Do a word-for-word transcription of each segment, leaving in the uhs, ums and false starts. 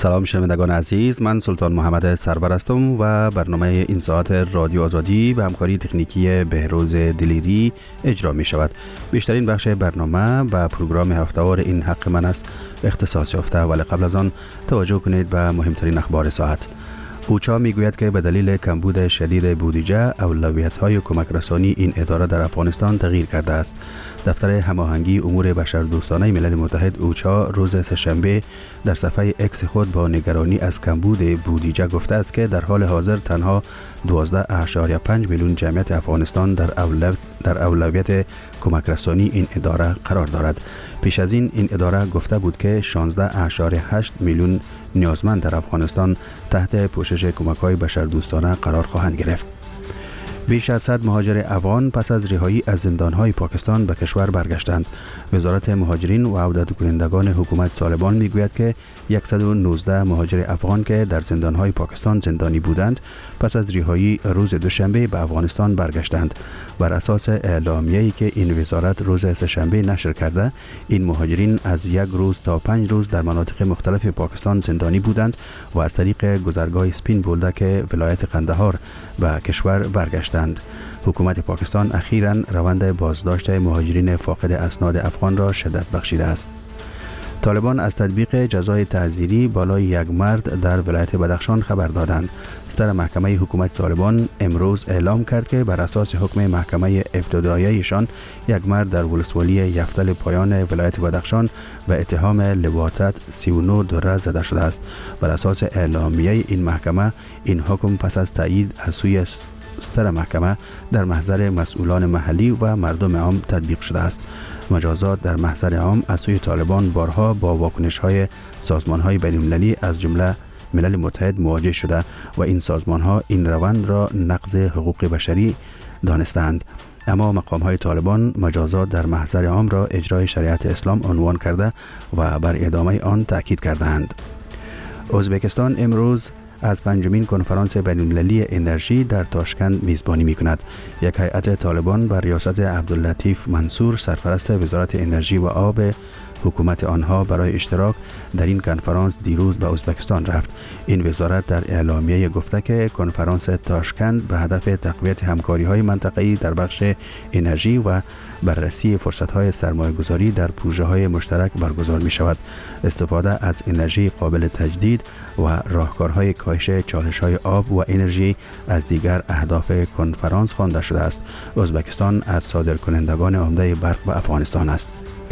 سلام شنوندگان عزیز، من سلطان محمد سرور هستم و برنامه این ساعت رادیو آزادی به همکاری تکنیکی بهروز دلیری اجرا می شود. بیشترین بخش برنامه و پروگرام هفته‌وار این حق من است اختصاص یافته، ولی قبل از آن توجه کنید به مهمترین اخبار ساعت. اوچا میگوید که به دلیل کمبود شدید بودجه اولویت‌های کمک رسانی این اداره در افغانستان تغییر کرده است. دفتر هماهنگی امور بشردوستانه ملل متحد اوچا روز سه‌شنبه در صفحه اکس خود با نگرانی از کمبود بودجه گفته است که در حال حاضر تنها دوازده ممیز پنج میلیون جمعیت افغانستان در اولویت در اولویت کمک رسانی این اداره قرار دارد. پیش از این این اداره گفته بود که شانزده ممیز هشت میلیون نیازمند در افغانستان تحت پوشش کمک‌های بشردوستانه قرار خواهند گرفت. بیش از صد مهاجر افغان پس از رهایی از زندان‌های پاکستان به کشور برگشتند. وزارت مهاجرین و عودت کنندگان حکومت طالبان میگوید که صد و نوزده مهاجر افغان که در زندان‌های پاکستان زندانی بودند پس از رهایی روز دوشنبه به افغانستان برگشتند. بر اساس اعلامیه‌ای که این وزارت روز سه‌شنبه نشر کرده، این مهاجرین از یک روز تا پنج روز در مناطق مختلف پاکستان زندانی بودند و از طریق گذرگاه سپین بولدک ولایت قندهار به کشور برگشتند. حکومت پاکستان اخیراً روند بازداشت مهاجرین فاقد اسناد افغان را شدت بخشیده است. طالبان از تطبیق جزای تعزیری بالای یک مرد در ولایت بدخشان خبر دادند. سر محکمه حکومت طالبان امروز اعلام کرد که بر اساس حکم محکمه ابتداییشان یک مرد در ولسوالی یفتل پایان ولایت بدخشان به اتهام لواطت سی و نه دره زده شده است. بر اساس اعلامیه این محکمه این حکم پس از تایید از سوی ستر محکمه در محضر مسئولان محلی و مردم عام تطبیق شده است. مجازات در محضر عام از سوی طالبان بارها با واکنش‌های سازمان‌های بین‌المللی از جمله ملل متحد مواجه شده و این سازمان‌ها این روند را نقض حقوق بشری دانستند. اما مقام‌های طالبان مجازات در محضر عام را اجرای شریعت اسلام عنوان کرده و بر ادامه آن تاکید کردند. ازبکستان امروز از پنجمین کنفرانس بین‌المللی انرژی در تاشکند میزبانی می‌کند. یک هیئت طالبان بر ریاست عبداللطیف منصور سرپرست وزارت انرژی و آب حکومت آنها برای اشتراک در این کنفرانس دیروز به ازبکستان رفت. این وزارت در اعلامیه گفته که کنفرانس تاشکند به هدف تقویت همکاری‌های منطقه‌ای در بخش انرژی و بررسی فرصت‌های سرمایه‌گذاری در پروژه‌های مشترک برگزار می‌شود. استفاده از انرژی قابل تجدید و راهکارهای کاهش چالش‌های آب و انرژی از دیگر اهداف کنفرانس خوانده شده است. ازبکستان از صادرکنندگان عمده برق به افغانستان است.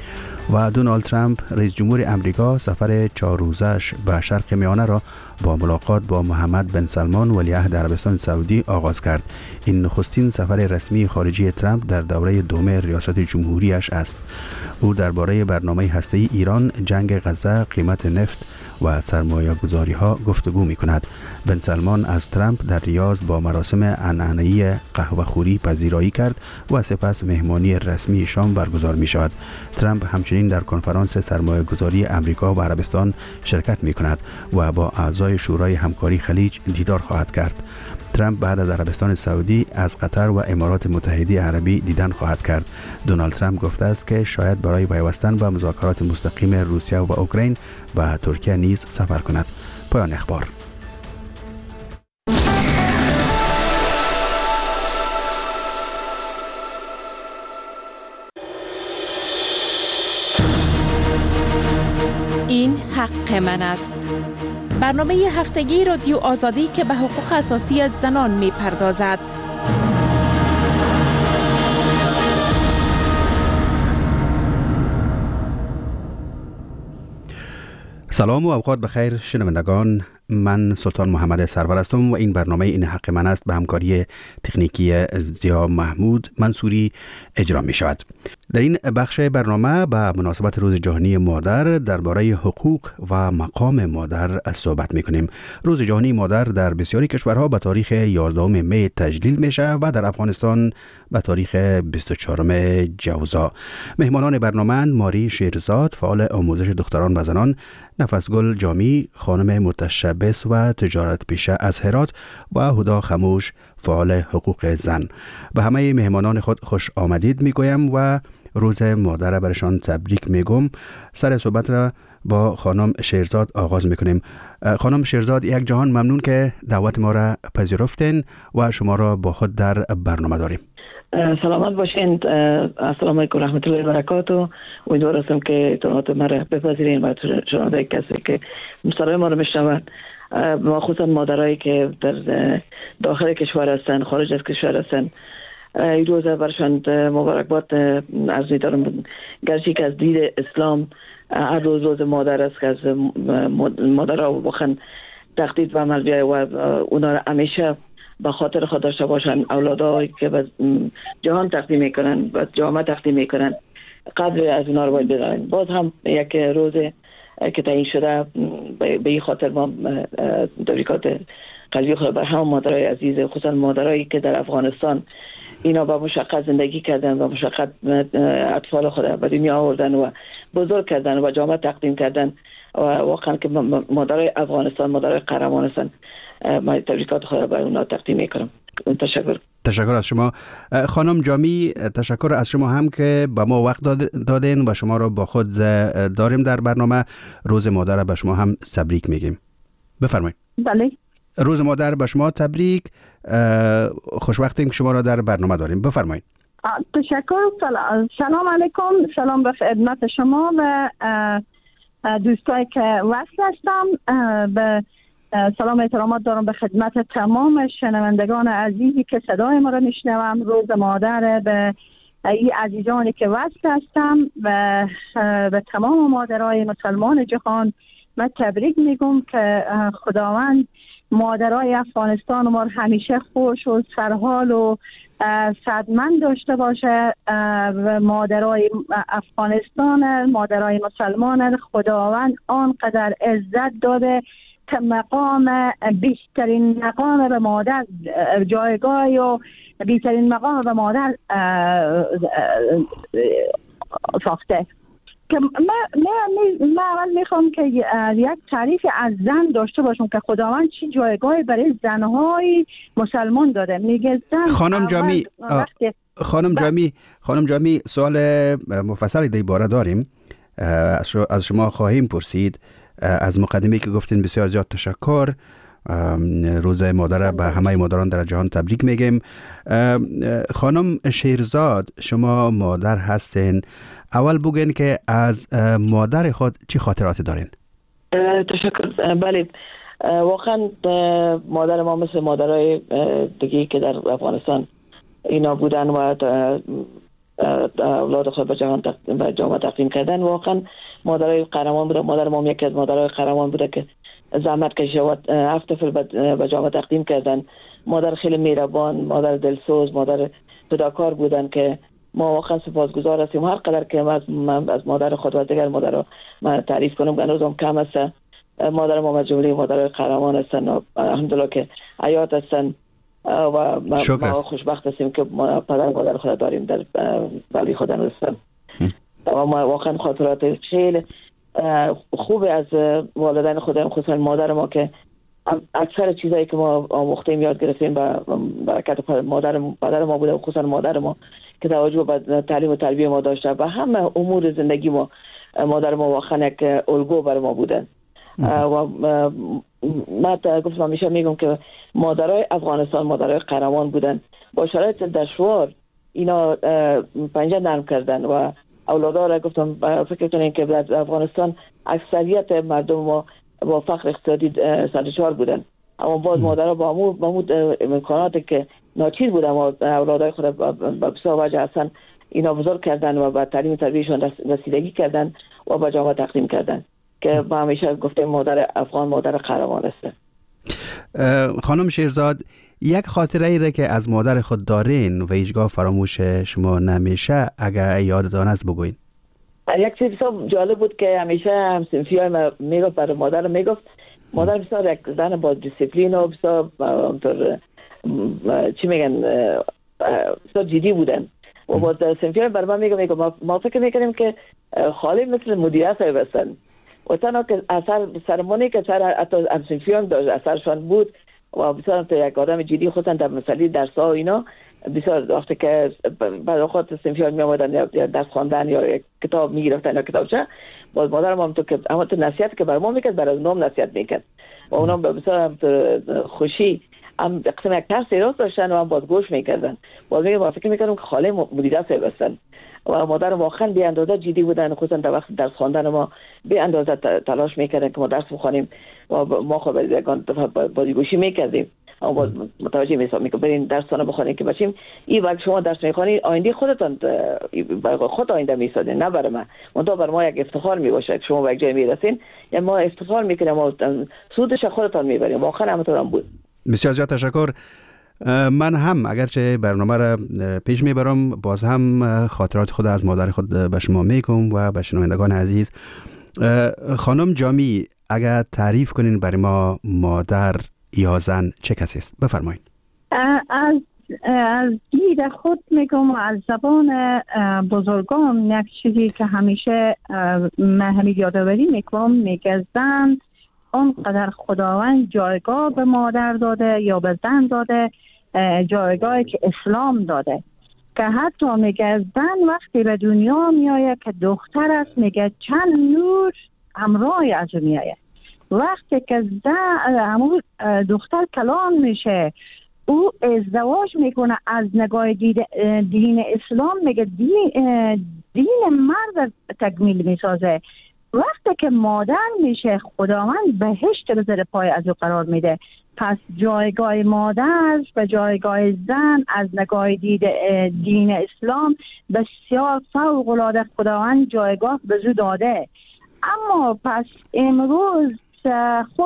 و دونالد ترامپ رئیس جمهور امریکا سفر چهار روزش به شرق میانه را با ملاقات با محمد بن سلمان ولیعهد عربستان سعودی آغاز کرد. این نخستین سفر رسمی خارجی ترامپ در دوره دوم ریاست جمهوریش است. او درباره برنامه هسته‌ای ایران، جنگ غزه، قیمت نفت و سرمایه‌گذاری ها گفتگو می کند. بن سلمان از ترامپ در ریاض با مراسم عنعنه‌ای قهوه‌خوری پذیرایی کرد و سپس مهمانی رسمی شام برگزار می شود. ترامپ همچنین در کنفرانس سرمایه‌گذاری امریکا و عربستان شرکت می کند و با اعضای شورای همکاری خلیج دیدار خواهد کرد. ترامپ بعد از عربستان سعودی از قطر و امارات متحده عربی دیدن خواهد کرد. دونالد ترامپ گفته است که شاید برای پیوستن به مذاکرات مستقیم روسیه و اوکراین به ترکیه نیز سفر کند. پایان اخبار. این حق من است. برنامه هفتگی رادیو آزادی که به حقوق اساسی از زنان می پردازد. سلام و اوقات بخیر شنوندگان، من سلطان محمد سرور هستم و این برنامه این حق من است به همکاری تکنیکی زیا محمود منصوری اجرا می شود. در این بخش برنامه به مناسبت روز جهانی مادر درباره حقوق و مقام مادر صحبت می کنیم. روز جهانی مادر در بسیاری کشورها به تاریخ یازدهم می تجلیل می شود و در افغانستان به تاریخ بیست و چهارم جوزا. مهمانان برنامه ماری شیرزاد، فعال آموزش دختران و زنان، نفسگل جامی، خانم متشبث و تجارت پیشه از هرات و هدا خموش، فعال حقوق زن. به همه مهمانان خود خوش آمدید میگویم و روز مادر برشان تبریک میگم. سر صحبت را با خانم شیرزاد آغاز میکنیم. خانم شیرزاد، یک جهان ممنون که دعوت ما را پذیرفتین و شما را با خود در برنامه داریم. سلامت باشین. السلام علیکم و رحمت الله و برکاته. امیدوار هستم که اطلاعات ما را بپذیرین و شنونده کسی که مصاحبه ما را میشنوند، ما خصوصا مادرایی که در داخل کشور هستند، خارج از کشور هستند، این روز برشان مبارکباد عرض می‌دارم. گرچه که از دید اسلام هر روز روز مادر است که از مادرها واقعا تقدیر و عمل بیاید و اونا را همیشه به خاطر خود داشته باشن. اولادایی که به جهان تقدیم میکنن و جامعه تقدیم میکنن، قدر از اونا رو باید بدانن. باز هم یک روز که تعیین شده به این خاطر ما تبریکات قلبی خود بر همه مادرای عزیز، خصوصا مادرایی که در افغانستان اینا با مشقت زندگی کردن و مشقت اطفال خود به دنیا آوردن و بزرگ کردن و جامعه تقدیم کردن و واقعا که مادرای افغانستان مادرای قهرمان هستن. من تبریکات خود برای اونا تقدیم میکنم. تشکر. تشکر از شما خانم جامی. تشکر از شما هم که به ما وقت دادین و شما را با خود داریم در برنامه. روز مادر به شما هم تبریک میگیم. بفرمایید. بله. روز مادر به شما تبریک. خوشوقتیم که شما را در برنامه داریم. بفرمایید. تشکر. سلام علیکم. سلام به خدمت شما و دوستایی که وصل هستم. به سلام احترامات دارم به خدمت تمام شنوندگان عزیزی که صدای ما را میشنوم. روز مادر به این عزیزانی که وصل هستم و به تمام مادرای مسلمان جهان من تبریک میگم که خداوند مادرای افغانستان ما همیشه خوش و سرحال و سعادتمند داشته باشه و مادرای افغانستان، مادرای مسلمان خداوند آنقدر عزت داده که مقام بیشترین مقام به مادر جایگاه و بیشترین مقام به مادر ساخته. که من من اول میخوام که یک تعریف از زن داشته باشم که خداوند چی جایگاهی برای زنهای مسلمان داده. میگه زن خانم جامی خانم جامی خانم جامی سوال مفصلی در باره داریم. از شما خواهیم پرسید. از مقدمه‌ای که گفتین بسیار زیاد تشکر. روز مادر به همه مادران در جهان تبریک میگیم. خانم شیرزاد، شما مادر هستین. اول بگین که از مادر خود چی خاطراتی دارین؟ تشکر. بله، واقعا مادر ما مثل مادرای دیگه که در افغانستان اینا بودن و اولاد خود به جهان به جامعه تقدیم کردن، واقعا مادرای قهرمان بوده. مادر ما یکی از مادرای قهرمان بوده که زحمت کشیده و هفت طفل به جامعه تقدیم کردن. مادر خیلی مهربان، مادر دلسوز، مادر فداکار بودن که ما واقعا سپاسگزار هستیم. هر قدر که از از مادر خود و دیگر مادر ما تعریف کنم هنوزم کم است. مادر ما از جمله مادرای قهرمان هستن و الحمدلله که حیات هستن و ما, ما خوشبخت هستیم که ما پدر و مادر خود داریم در ولی خود هستن. و ما واقعا خاطرات خیلی خوب از والدین خودم، خصوصا مادر ما که اکثر چیزایی که ما آموختیم یاد گرفتیم با برکت مادر پدر ما بوده، خصوصا مادر ما که توجه به تعلیم و تربیت ما داشته و همه امور زندگی ما مادر ما واقعا یک الگو بر ما بودن. و من گفتم همیشه میگم که مادرای افغانستان مادرای قهرمان بودن. با شرایط دشوار اینا پنجه نرم کردن و اولادها را گفتم فکر کنین که در افغانستان اکثریت مردم ما با فقر اقتصادی سرشار بودن، اما باز مادرها با امور با امور امکاناتی که ناچیز بودن و اولادای خود با بسیار وجه هستن اینا بزرگ کردن و با تعلیم و تربیتشون رسیدگی کردن و با جامعه تقدیم کردن که ما همیشه گفتیم مادر افغان مادر قهرمان است. خانم شیرزاد، یک خاطره ای را که از مادر خود دارین و هیچگاه فراموش شما نمیشه اگر یادتان است بگوین. یک چیز بسیار جالب بود که همیشه هم سنفیای ما میگفت برای مادر میگفت. مادر بسیار یک زن با دیسیپلین و بسیار همطور چی میگن بسیار جدی بودن و با سنفیای برای ما میگفت ما, ما فکر میکنیم که خالی مثل مدیره صاحب هستن و تنها که اثر سرمانی که سر سنفیان داشت اثرشان بود و بسیار یک آدم جدی خودن در مسئله درس ها و اینا بسیار وقتی که بعد خود سنفیان می آمدن یا درس خواندن یا کتاب می گرفتن یا کتابچه، باز مادرم هم تو که اما تو نصیحت که بر ما میکرد برای اونام نصیحت میکرد و اونام بسیار خوشی هم قسم یک ترس راست داشتن و هم باز گوش میکردن. باز میگه فکر میکردم که خاله مدیره صاحب هستن و مادر واقعا بی اندازه جدی بودن، خصوصا در وقت درس خواندن ما بی اندازه تلاش میکردن که ما درس بخونیم و ما خود یگان بازیگوشی میکردیم. اما باز متوجه میشم میگه برین درسونه بخونید که بچیم این وقت شما درس میخونید آینده خودتون خود آینده میسازین، نه برای ما. منتها بر ما یک افتخار میباشه که شما به یک جای میرسین، یا ما افتخار میکنیم و سودش خودتون میبریم. واقعا همینطور هم بود. بسیار زیاد تشکر. من هم اگرچه برنامه را پیش میبرم باز هم خاطرات خود از مادر خود به شما میگم و به شنوندگان عزیز. خانم جامی، اگر تعریف کنین برای ما مادر یا زن چه کسی است؟ بفرمایید. از از دید خود میگم و از زبان بزرگان یک چیزی که همیشه من همین یادآوری میکنم، میگه زن اونقدر خداوند جایگاه به مادر داده یا به زن داده، جایگاهی که اسلام داده، که حتی میگه زن وقتی به دنیا میآید که دختر است، میگه چند نور همراه از او میآید. وقتی که زن همون دختر کلان میشه، او ازدواج میکنه از نگاه دین اسلام، میگه دین, دین مرد تکمیل میسازه. وقتی که مادر میشه، خداوند بهشت به زیر پای از او قرار میده. پس جایگاه مادر و جایگاه زن از نگاه دید دین اسلام بسیار فوق العاده خداوند جایگاه به زو داده. اما پس امروز خب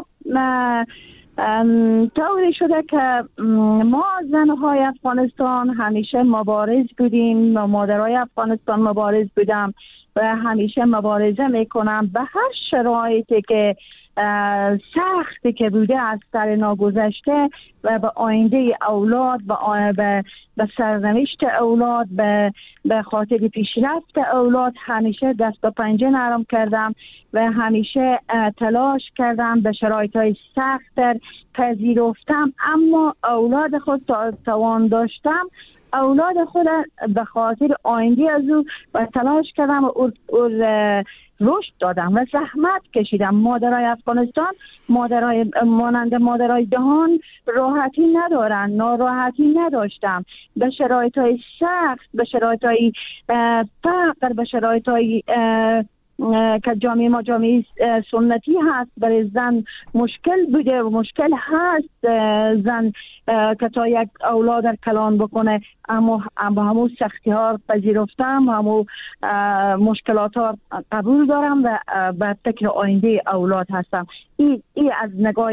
طوری شده که ما زنهای افغانستان همیشه مبارز بودیم و مادرای افغانستان مبارز بودم و همیشه مبارزه میکنم به هر شرایطی که سختی که بوده از سر ناگذشته و به آینده اولاد، به به سرنوشت اولاد، به به خاطر پیشرفت اولاد همیشه دست و پنجه نرم کردم و همیشه تلاش کردم، به شرایطهای سخت پذیرفتم، اما اولاد خود توان داشتم اولاد خود به خاطر آینده از او و تلاش کردم و رشد دادم و زحمت کشیدم. مادرای افغانستان مادرای مانند مادرای جهان راحتی ندارن، ناراحتی نداشتم. به شرایطهای سخت، به شرایطهای فقر، به شرایطهای که جامعه ما جامعه سنتی هست، برای زن مشکل بوده و مشکل هست زن که تا یک اولاد در کلان بکنه، اما با همون سختی ها پذیرفتم، همون مشکلات ها قبول دارم و به فکر آینده اولاد هستم. این ای از نگاه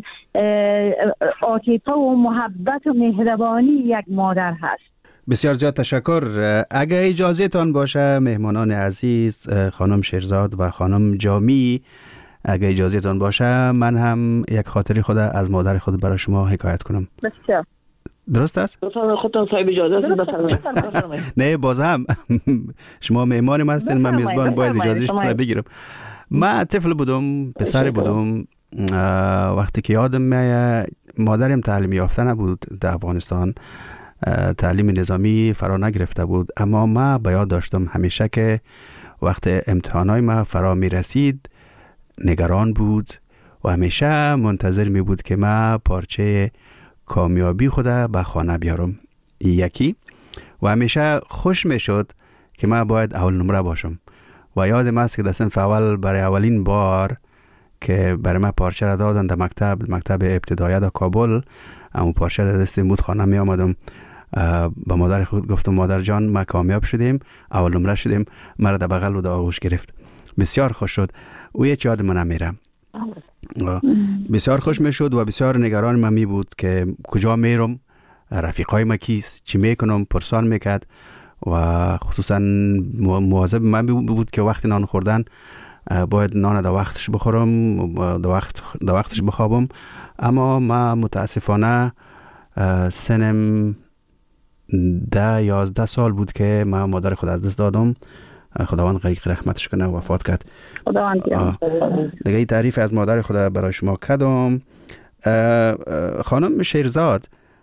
عاطفه و محبت و مهربانی یک مادر هست. بسیار زیاد تشکر. اگر اجازه تان باشه مهمانان عزیز، خانم شیرزاد و خانم جامی، اگر اجازه تان باشه من هم یک خاطری خود از مادر خود برای شما حکایت کنم. بسیار درست است؟ خودتان صاحب اجازه است، بفرمایید. نه باز هم شما مهمان هستین، من میزبان باید اجازه شما بگیرم. من طفل بودم، پسر بودم، وقتی که یادم میاد مادرم تعلیم یافته نبود در افغانستان، تعلیم نظامی فرا نگرفته بود، اما ما به یاد داشتم همیشه که وقت امتحانای ما فرا می رسید نگران بود و همیشه منتظر می بود که ما پارچه کامیابی خود به خانه بیارم یکی، و همیشه خوش می شد که ما باید اول نمره باشم. و یادم است که در صنف اول برای اولین بار که برای ما پارچه را دادن در مکتب مکتب ابتدایی در کابل، اما پارچه در دست بود خانه می آمدم، با مادر خود گفتم مادر جان ما کامیاب شدیم، اول نمره شدیم. مرا در بغل و در آغوش گرفت، بسیار خوش شد. او هیچ یاد من نمیره، بسیار خوش می شد و بسیار نگران من می بود که کجا میرم، رفیقای ما کیست، چی میکنم، پرسان میکرد و خصوصا مواظب من بود که وقتی نان خوردن باید نان در وقتش بخورم، در وقت در وقتش بخوابم. اما ما متاسفانه سنم ده یازده سال بود که من مادر خود از دست دادم، خداوند غریق رحمتش کنه، وفات کرد. خداوند دیگه این تعریف از مادر خود برای شما کردم. خانم شیرزاد،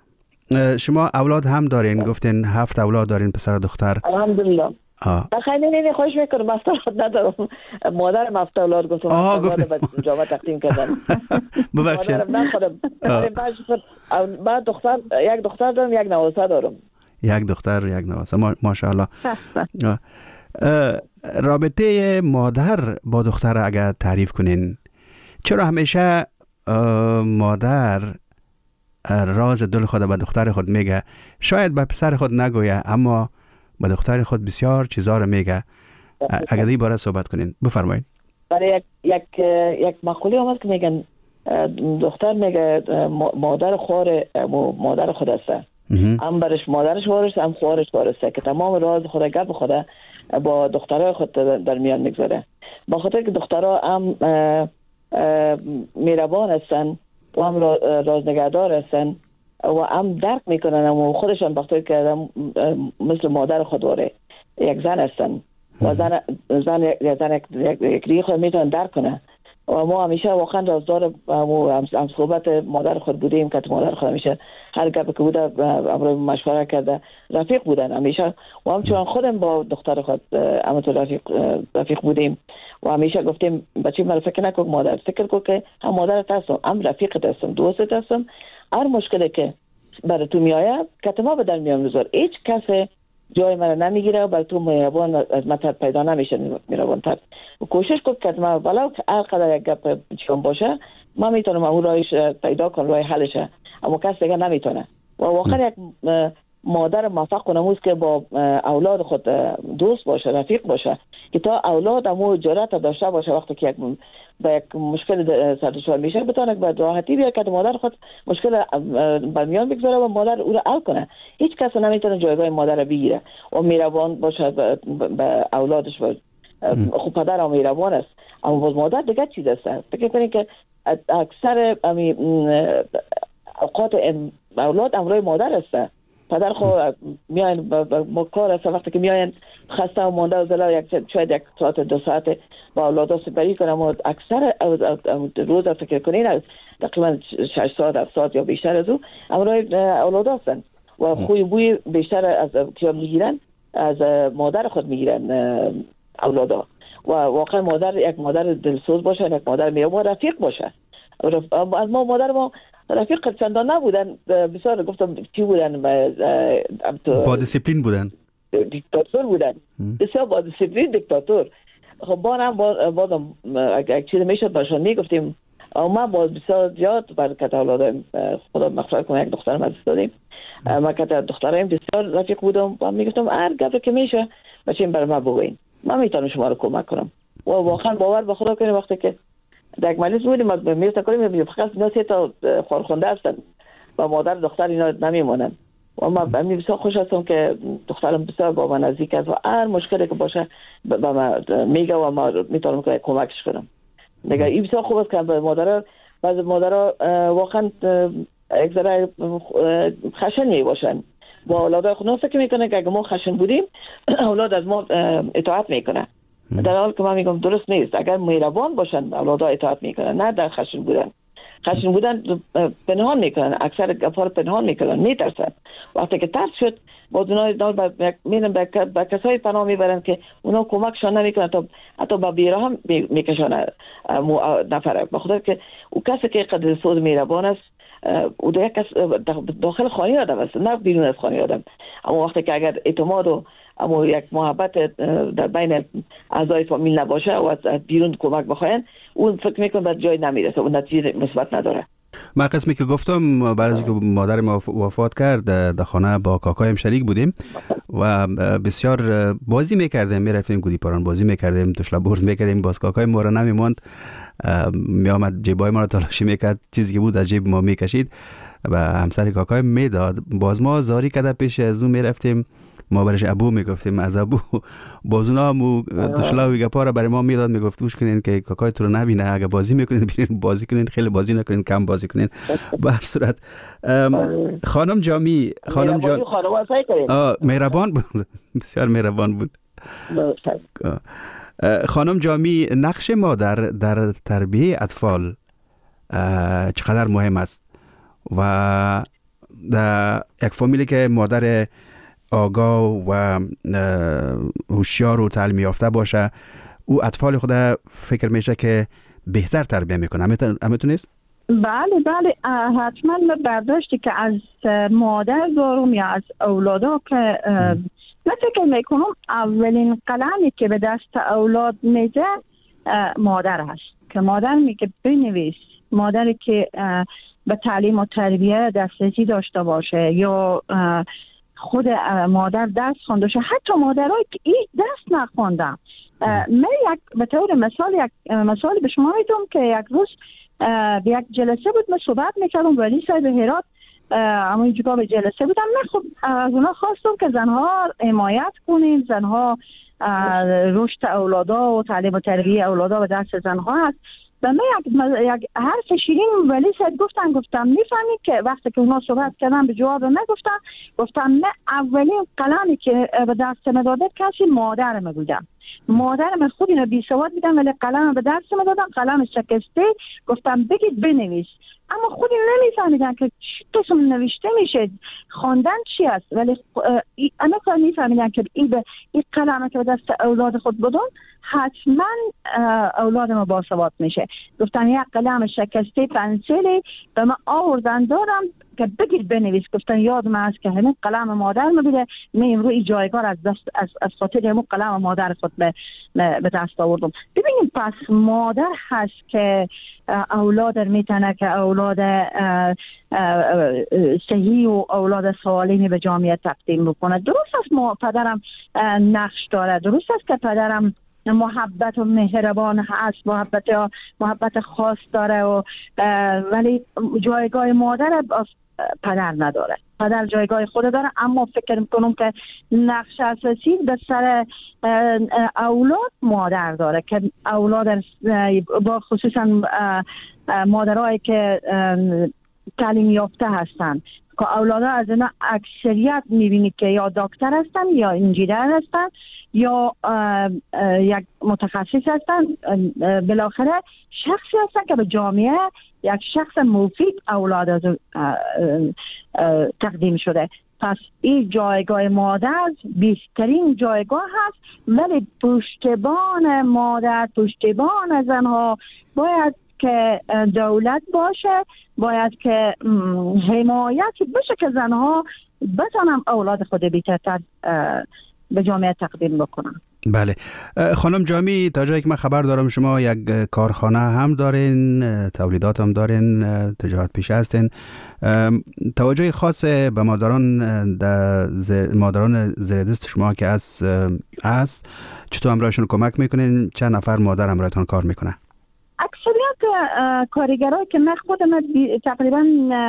شما اولاد هم دارین؟ گفتین هفت اولاد دارین، پسر و دختر؟ الحمدلله. بخیر نه خواهش میکنم افتاد ندارم. مادرم هفت اولاد گفتم. آه گفتم. به جامعه تقدیم کردم. ببخشید. مادرم نخودم. بعد دختر یک دختر دارم یک نواسه دارم. یک دختر یک نواسه ما ماشاءالله. رابطه مادر با دختر اگر تعریف کنین، چرا همیشه مادر راز دل خود به دختر خود میگه؟ شاید به پسر خود نگویه اما به دختر خود بسیار چیزا رو میگه. اگر این باره صحبت کنین بفرمایید. برای یک یک یک مقوله اومد که میگن دختر میگه مادر خور مادر خود است. هم برش مادرش وارث هم خورش وارثه که تمام راز خود گپ خود با دخترای خود در میان میگذاره. با خاطر که دخترها هم مهربان هستن و هم رازنگهدار هستن و هم درک میکنن و خودشان وقتی که مثل مادر خود داره یک زن هستن و زن زن یک زن یک ریخ میتونن درک کنه و ما همیشه واقعا رازدار هم هم صحبت مادر خود بودیم که مادر خود همیشه هر گپ که بوده امروز مشوره کرده رفیق بودن همیشه و همچنان خودم با دختر خود همونطور رفیق رفیق بودیم و همیشه گفتیم بچه من فکر نکن مادر، فکر کن که هم مادرت هستم هم رفیقت هستم دوستت هستم. هر مشکلی که برای تو میآید کتما به در میام میذار، هیچ کس جای من نمیگیره و برای تو مهربان از مطلب پیدا نمیشه مهربان تر. کوشش کن که ما ولو هر قدر یک گپ چون باشه ما میتونم اون راهش پیدا کنم، راه حلش، اما کس دیگه نمیتونه. و واقعا یک مادر موفق و نموز که با اولاد خود دوست باشه، رفیق باشه که تا اولاد امو جرأت داشته باشه وقتی که یک با یک مشکل سر دچار میشه بتونه به راحتی بیاد که مادر خود مشکل برمیان بگذاره و مادر او رو حل کنه. هیچ کس نمیتونه جایگاه مادر رو بگیره و مهربان باشه به اولادش. و خب پدر هم مهربان است اما باز مادر دیگه چیز است. فکر کنید که اکثر اوقات اولاد امروی مادر است. پدر خو میاین با کار است وقتی که میاین خسته و مانده و زلا یک شاید یک ساعت دو ساعت با اولاد سپری کنم و اکثر روز فکر کنین تقریبا شش ساعت هفت ساعت یا بیشتر از او امروی اولاد هستن و خوی بوی بیشتر از کیا میگیرن از مادر خود میگیرن اولادا و واقعا مادر یک مادر دلسوز باشه، یک مادر میوه رفیق باشه. از ما مادر ما رفیق چندان نبودن، بسیار گفتم چی بودن با دیسیپلین بودن، دیکتاتور بودن، بسیار با دیسیپلین دیکتاتور. خب با هم بازم یک چیز میشد برشان میگفتیم ما باز بسیار زیاد برکت اولادم خدا مغفرت کنه یک دخترم از دادیم ما که دخترم بسیار رفیق بودم و میگفتم هر گفته که میشه بچیم بر ما بگوین من میتونم شما رو کمک کنم. و واقعا باور به خدا کنیم وقتی که در یک مجلس بودیم ما میرسه کنیم میبینیم فقط اینا سه تا خورخونده هستن و مادر دختر اینا نمیمونن و ما من بسیار خوش هستم که دخترم بسیار با من نزدیک است و هر مشکلی که باشه با من میگه و ما میتونم که کمکش کنم. دیگه این بسیار خوب است که مادر بعض مادرها واقعا یک ذره خشن باشن با اولاد خود. فکر میکنه که اگه ما خشن بودیم اولاد از ما اطاعت میکنه، در حالی که من میگم درست نیست. اگر مهربان باشن اولادها اطاعت میکنن، نه در خشن بودن. خشن بودن پنهان میکنن، اکثر گپا رو پنهان میکنن، میترسن. وقتی که ترس شد باز اونا میرن به کسایی پناه میبرن که اونا کمکشان نمیکنن، تا حتی با بیرا هم میکشن نفره. بخاطر که او کسی که قدر سوز مهربان است او دیگه کس داخل خانه آدم است نه بیرون از خانه آدم. اما وقتی که اگر اعتماد و اما یک محبت در بین اعضای فامیل نباشه و از بیرون کمک بخواین اون فکر میکنم به جای نمیرسه و نتیجه مثبت نداره. من قسمی که گفتم بعد از اینکه مادر ما وفات کرد در خانه با کاکایم شریک بودیم و بسیار بازی میکردیم، میرفتیم گودی پاران بازی میکردیم، دشلا برز میکردیم، باز کاکای ما رو نمیموند، میامد جیبای ما رو تلاشی میکرد، چیزی که بود از جیب ما میکشید و همسر کاکای میداد. باز ما زاری کده پیش از اون میرفتیم، ما برش ابو میگفتیم، از ابو بازونا مو دشلاوی گپا رو برای ما میداد، میگفت گوش کنین که کاکای تو رو نبینه، اگه بازی میکنین بیرین بازی کنین، خیلی بازی نکنین، کم بازی کنین. به هر صورت خانم جامی خانم جامی مهربان بود، بسیار مهربان بود. خانم جامی، نقش مادر در تربیت اطفال چقدر مهم است و در یک فامیلی که مادر آگاه و هوشیار و تعلیم یافته باشه، او اطفال خود فکر میشه که بهتر تربیت میکنه. همینطور نیست؟ بله بله حتما برداشتی که از مادر دارم یا از اولادا که من فکر میکنم اولین قلمی که به دست اولاد میده مادر هست، که مادر میگه بنویس، مادری که به تعلیم و تربیت دسترسی داشته باشه یا خود مادر درس خونده باشه، حتی مادرایی که این درس نخوندن. من یک به طور مثال یک مثال به شما میدم که یک روز به یک جلسه بود، من صحبت میکردم ولی صاحب هرات اما اینجا به جلسه بودم. من خب از اونا خواستم که زنها حمایت کنین، زنها رشد اولادا و تعلیم و تربیت اولادا به دست زنها هست. و من یک, یک حرف شیرین ولی صاحب گفتن گفتم میفهمی که وقتی که اونا صحبت کردن به جواب من گفتن گفتم من اولین قلمی که به دست من داده کسی مادرم بودم. مادرم خود اینو بی سواد بودم ولی قلم به دست من دادن، قلم شکسته، گفتم بگید بنویس. اما خودی نمیفهمیدن که چی قسم نوشته میشه، خواندن چی است، ولی اما کار میفهمیدن که این به این قلمه که به دست اولاد خود بدن حتما اولاد ما باسواد میشه. گفتن یک قلم شکسته پنسیلی به من آوردن دارم که بگیر بنویس. گفتن یادم هست که همین قلم مادر ما بوده، من امروز جایگاه از دست از, از خاطر همون قلم مادر خود به, به دست آوردم. ببینیم پس مادر هست که اولاد میتونه که اولاد صحیح و اولاد سالمی به جامعه تقدیم بکنه. درست است ما پدرم نقش داره، درست است که پدرم محبت و مهربان هست، محبت محبت خاص داره و ولی جایگاه مادر پدر نداره. پدر جایگاه خود داره، اما فکر میکنم که نقش اساسی به سر اولاد مادر داره که اولاد با خصوصا مادرایی که تعلیم یافته هستن که اولادها از اینا اکثریت میبینید که یا دکتر هستن یا انجینر هستن یا یک متخصص هستن، بالاخره شخصی هستن که به جامعه یک شخص مفید اولاد از تقدیم شده. پس این جایگاه مادر بیشترین جایگاه هست، ولی پشتبان مادر، پشتبان زنها باید که دولت باشه، باید که حمایت بشه که زنها بتونن اولاد خود بیشتر به جامعه تقدیم بکنن. بله خانم جامی، تا جایی که من خبر دارم شما یک کارخانه هم دارین، تولیدات هم دارین، تجارت پیشه هستین. توجه خاص به مادران زر... مادران زیر دست شما که از است چطور همراهشون کمک میکنین؟ چند نفر مادر همراهتون کار میکنه؟ اکثریت کارگرایی که من خودم تقریبا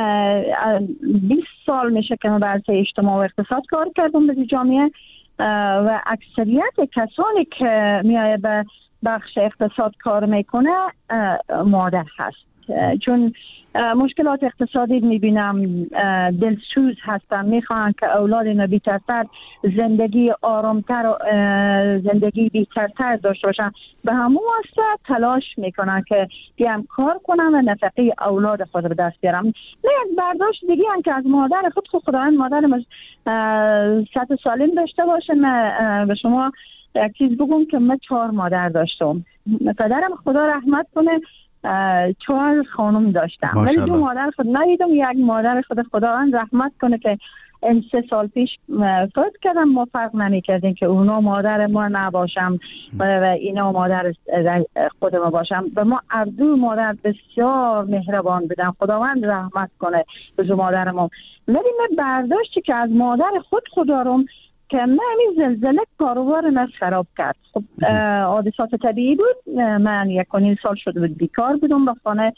بیست سال میشه که من بر اجتماع و اقتصاد کار کردم به جامعه و اکثریت کسانی که میایه به بخش اقتصاد کار میکنه مادر هست، چون مشکلات اقتصادی میبینم، دلسوز هستن، میخوان که اولاد اینا بیترتر زندگی آرامتر و زندگی بیترتر داشته باشن، به همون واسطه تلاش میکنن که بیام کار کنن و نفقه اولاد خود به دست بیارم. نه یک برداشت دیگه هم که از مادر خود خود خداوند مادرم صحت سالم داشته باشه. من به شما یک چیز بگم که من چهار مادر داشتم. پدرم خدا رحمت کنه چهار خانم داشتم، ولی دو مادر خود ندیدم. یک مادر خود خداوند رحمت کنه که این سه سال پیش فوت کردم. ما فرق نمی کردیم که اونا مادر ما نباشم و اینا مادر خود ما باشم. و ما اردو مادر بسیار مهربان بودن، خداوند رحمت کنه به مادر ما. ولی من برداشتی که از مادر خود خودارم که من این زلزله کاروبار من خراب کرد. خب حادثات طبیعی بود، من یک و نیم سال شده بود بیکار بودم، به خانه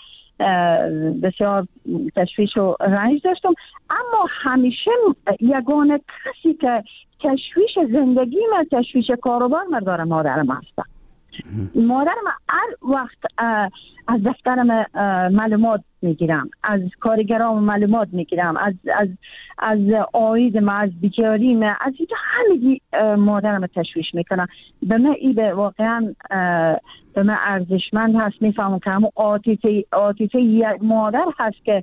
بسیار تشویش و رنج داشتم. اما همیشه یگانه کسی که تشویش زندگی من، تشویش کاروبار من داره مادرم هستم. مادرم هر وقت از دفترم معلومات میگیرم، از کارگرام معلومات میگیرم، از از از عایدم، از بیکاریم، از اینجا همگی مادرم تشویش میکنم. به من این به واقعا به من ارزشمند هست. میفهمم که همون عاطفه عاطفه یک مادر هست که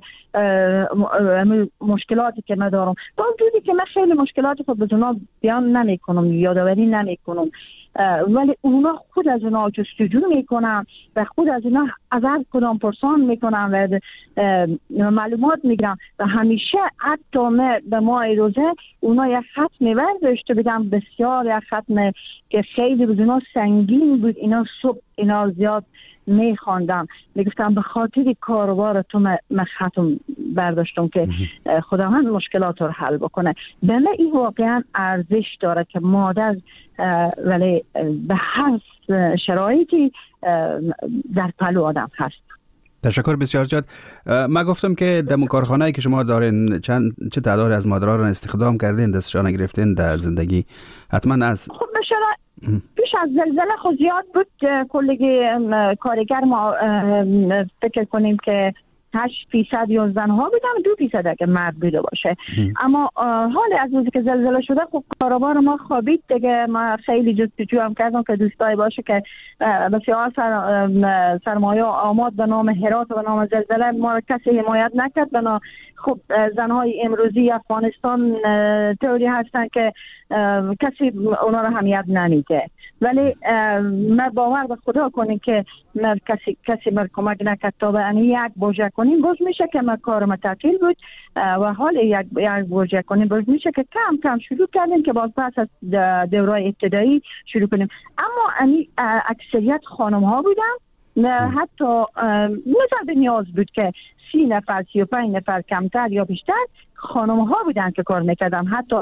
مشکلاتی که من دارم، با وجودی که من خیلی مشکلاتی خود به اونا بیان نمیکنم، یادآوری نمیکنم، ولی اونا خود از اونا جستجو میکنن و خود از اونا از هر کدام پرسان میکنن و معلومات میگیرن و همیشه حتی من به ماه روزه اونا یک خط میوردشت بگم بسیار یک خط که خیلی بود اونا سنگین بود، اینا صبح اینا زیاد میخواندم، میگفتم به خاطر کاروبار تو من خطم برداشتم که خداوند مشکلات رو حل بکنه. به من این واقعا ارزش داره که مادر ولی به هر شرایطی در پلو آدم هست. تشکر بسیار زیاد. من گفتم که در کارخانه‌ای که شما دارین چند چه تعداد از مادرها رو استخدام کردین، دستشان گرفتین در زندگی؟ حتما از خب بشرا پیش از زلزله خود زیاد بود، کلگی کارگر ما فکر کنیم که هشت فیصد یا زنها بودن، دو فیصد اگه مرد بوده باشه. اما حال از روزی که زلزله شده خب کاروبار ما خوابید دیگه. ما خیلی جستجو هم کردم که دوستای باشه که بسیار سر سرمایه آماد به نام هرات و به نام زلزله ما کسی حمایت نکرد. بنا خب زنهای امروزی افغانستان طوری هستن که کسی اونا رو حمایت نمیده، ولی ما باور به خدا کنیم که ما کسی کسی ما کمک نکرد تا به یک بوجه کنیم باز میشه که ما کارم تعطیل بود و حال یک یک بوجه کنیم باز میشه که کم کم شروع کردیم که باز پس از دورای ابتدایی شروع کنیم. اما این اکثریت خانم ها بودن، حتی مثل به نیاز بود که سی نفر سی و پنج نفر کمتر یا بیشتر خانم ها بودن که کار میکردم. حتی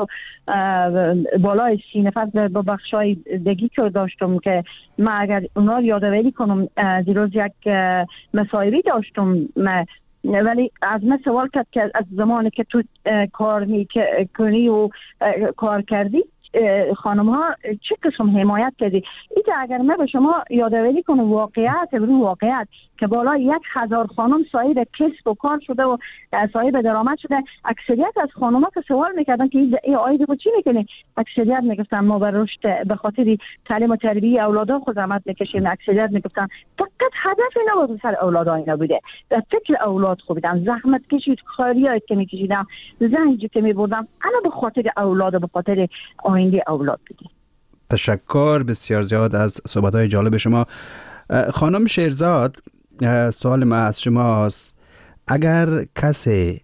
بالای سی نفر با بخشای دیگی که داشتم که من اگر اونا یادآوری کنم دیروز یک مصاحبه داشتم، ولی از من سوال کرد که از زمانی که تو کار میکنی و کار کردی خانم ها چه قسم حمایت کردی؟ ایتا اگر من به شما یادآوری کنم واقعیت رو واقعیت که بالای یک هزار خانم صاحب کسب و کار شده و صاحب درآمد شده. اکثریت از خانم ها که سوال میکردن که این آید رو چی میکنی، اکثریت میگفتن ما بر رشد به خاطر تعلیم و تربیت اولادا خود زحمت میکشیم. اکثریت میگفتن فقط هدف نبود سر اولادا اینا بوده، در فکر اولاد خوب بودن، زحمت کشید، خاریایی که میکشیدم، زنجی که میبردم، انا به خاطر اولاد و به خاطر آینده اولاد بوده. تشکر بسیار زیاد از صحبت‌های جالب شما. خانم شیرزاد، سوال ما از شماست، اگر کسی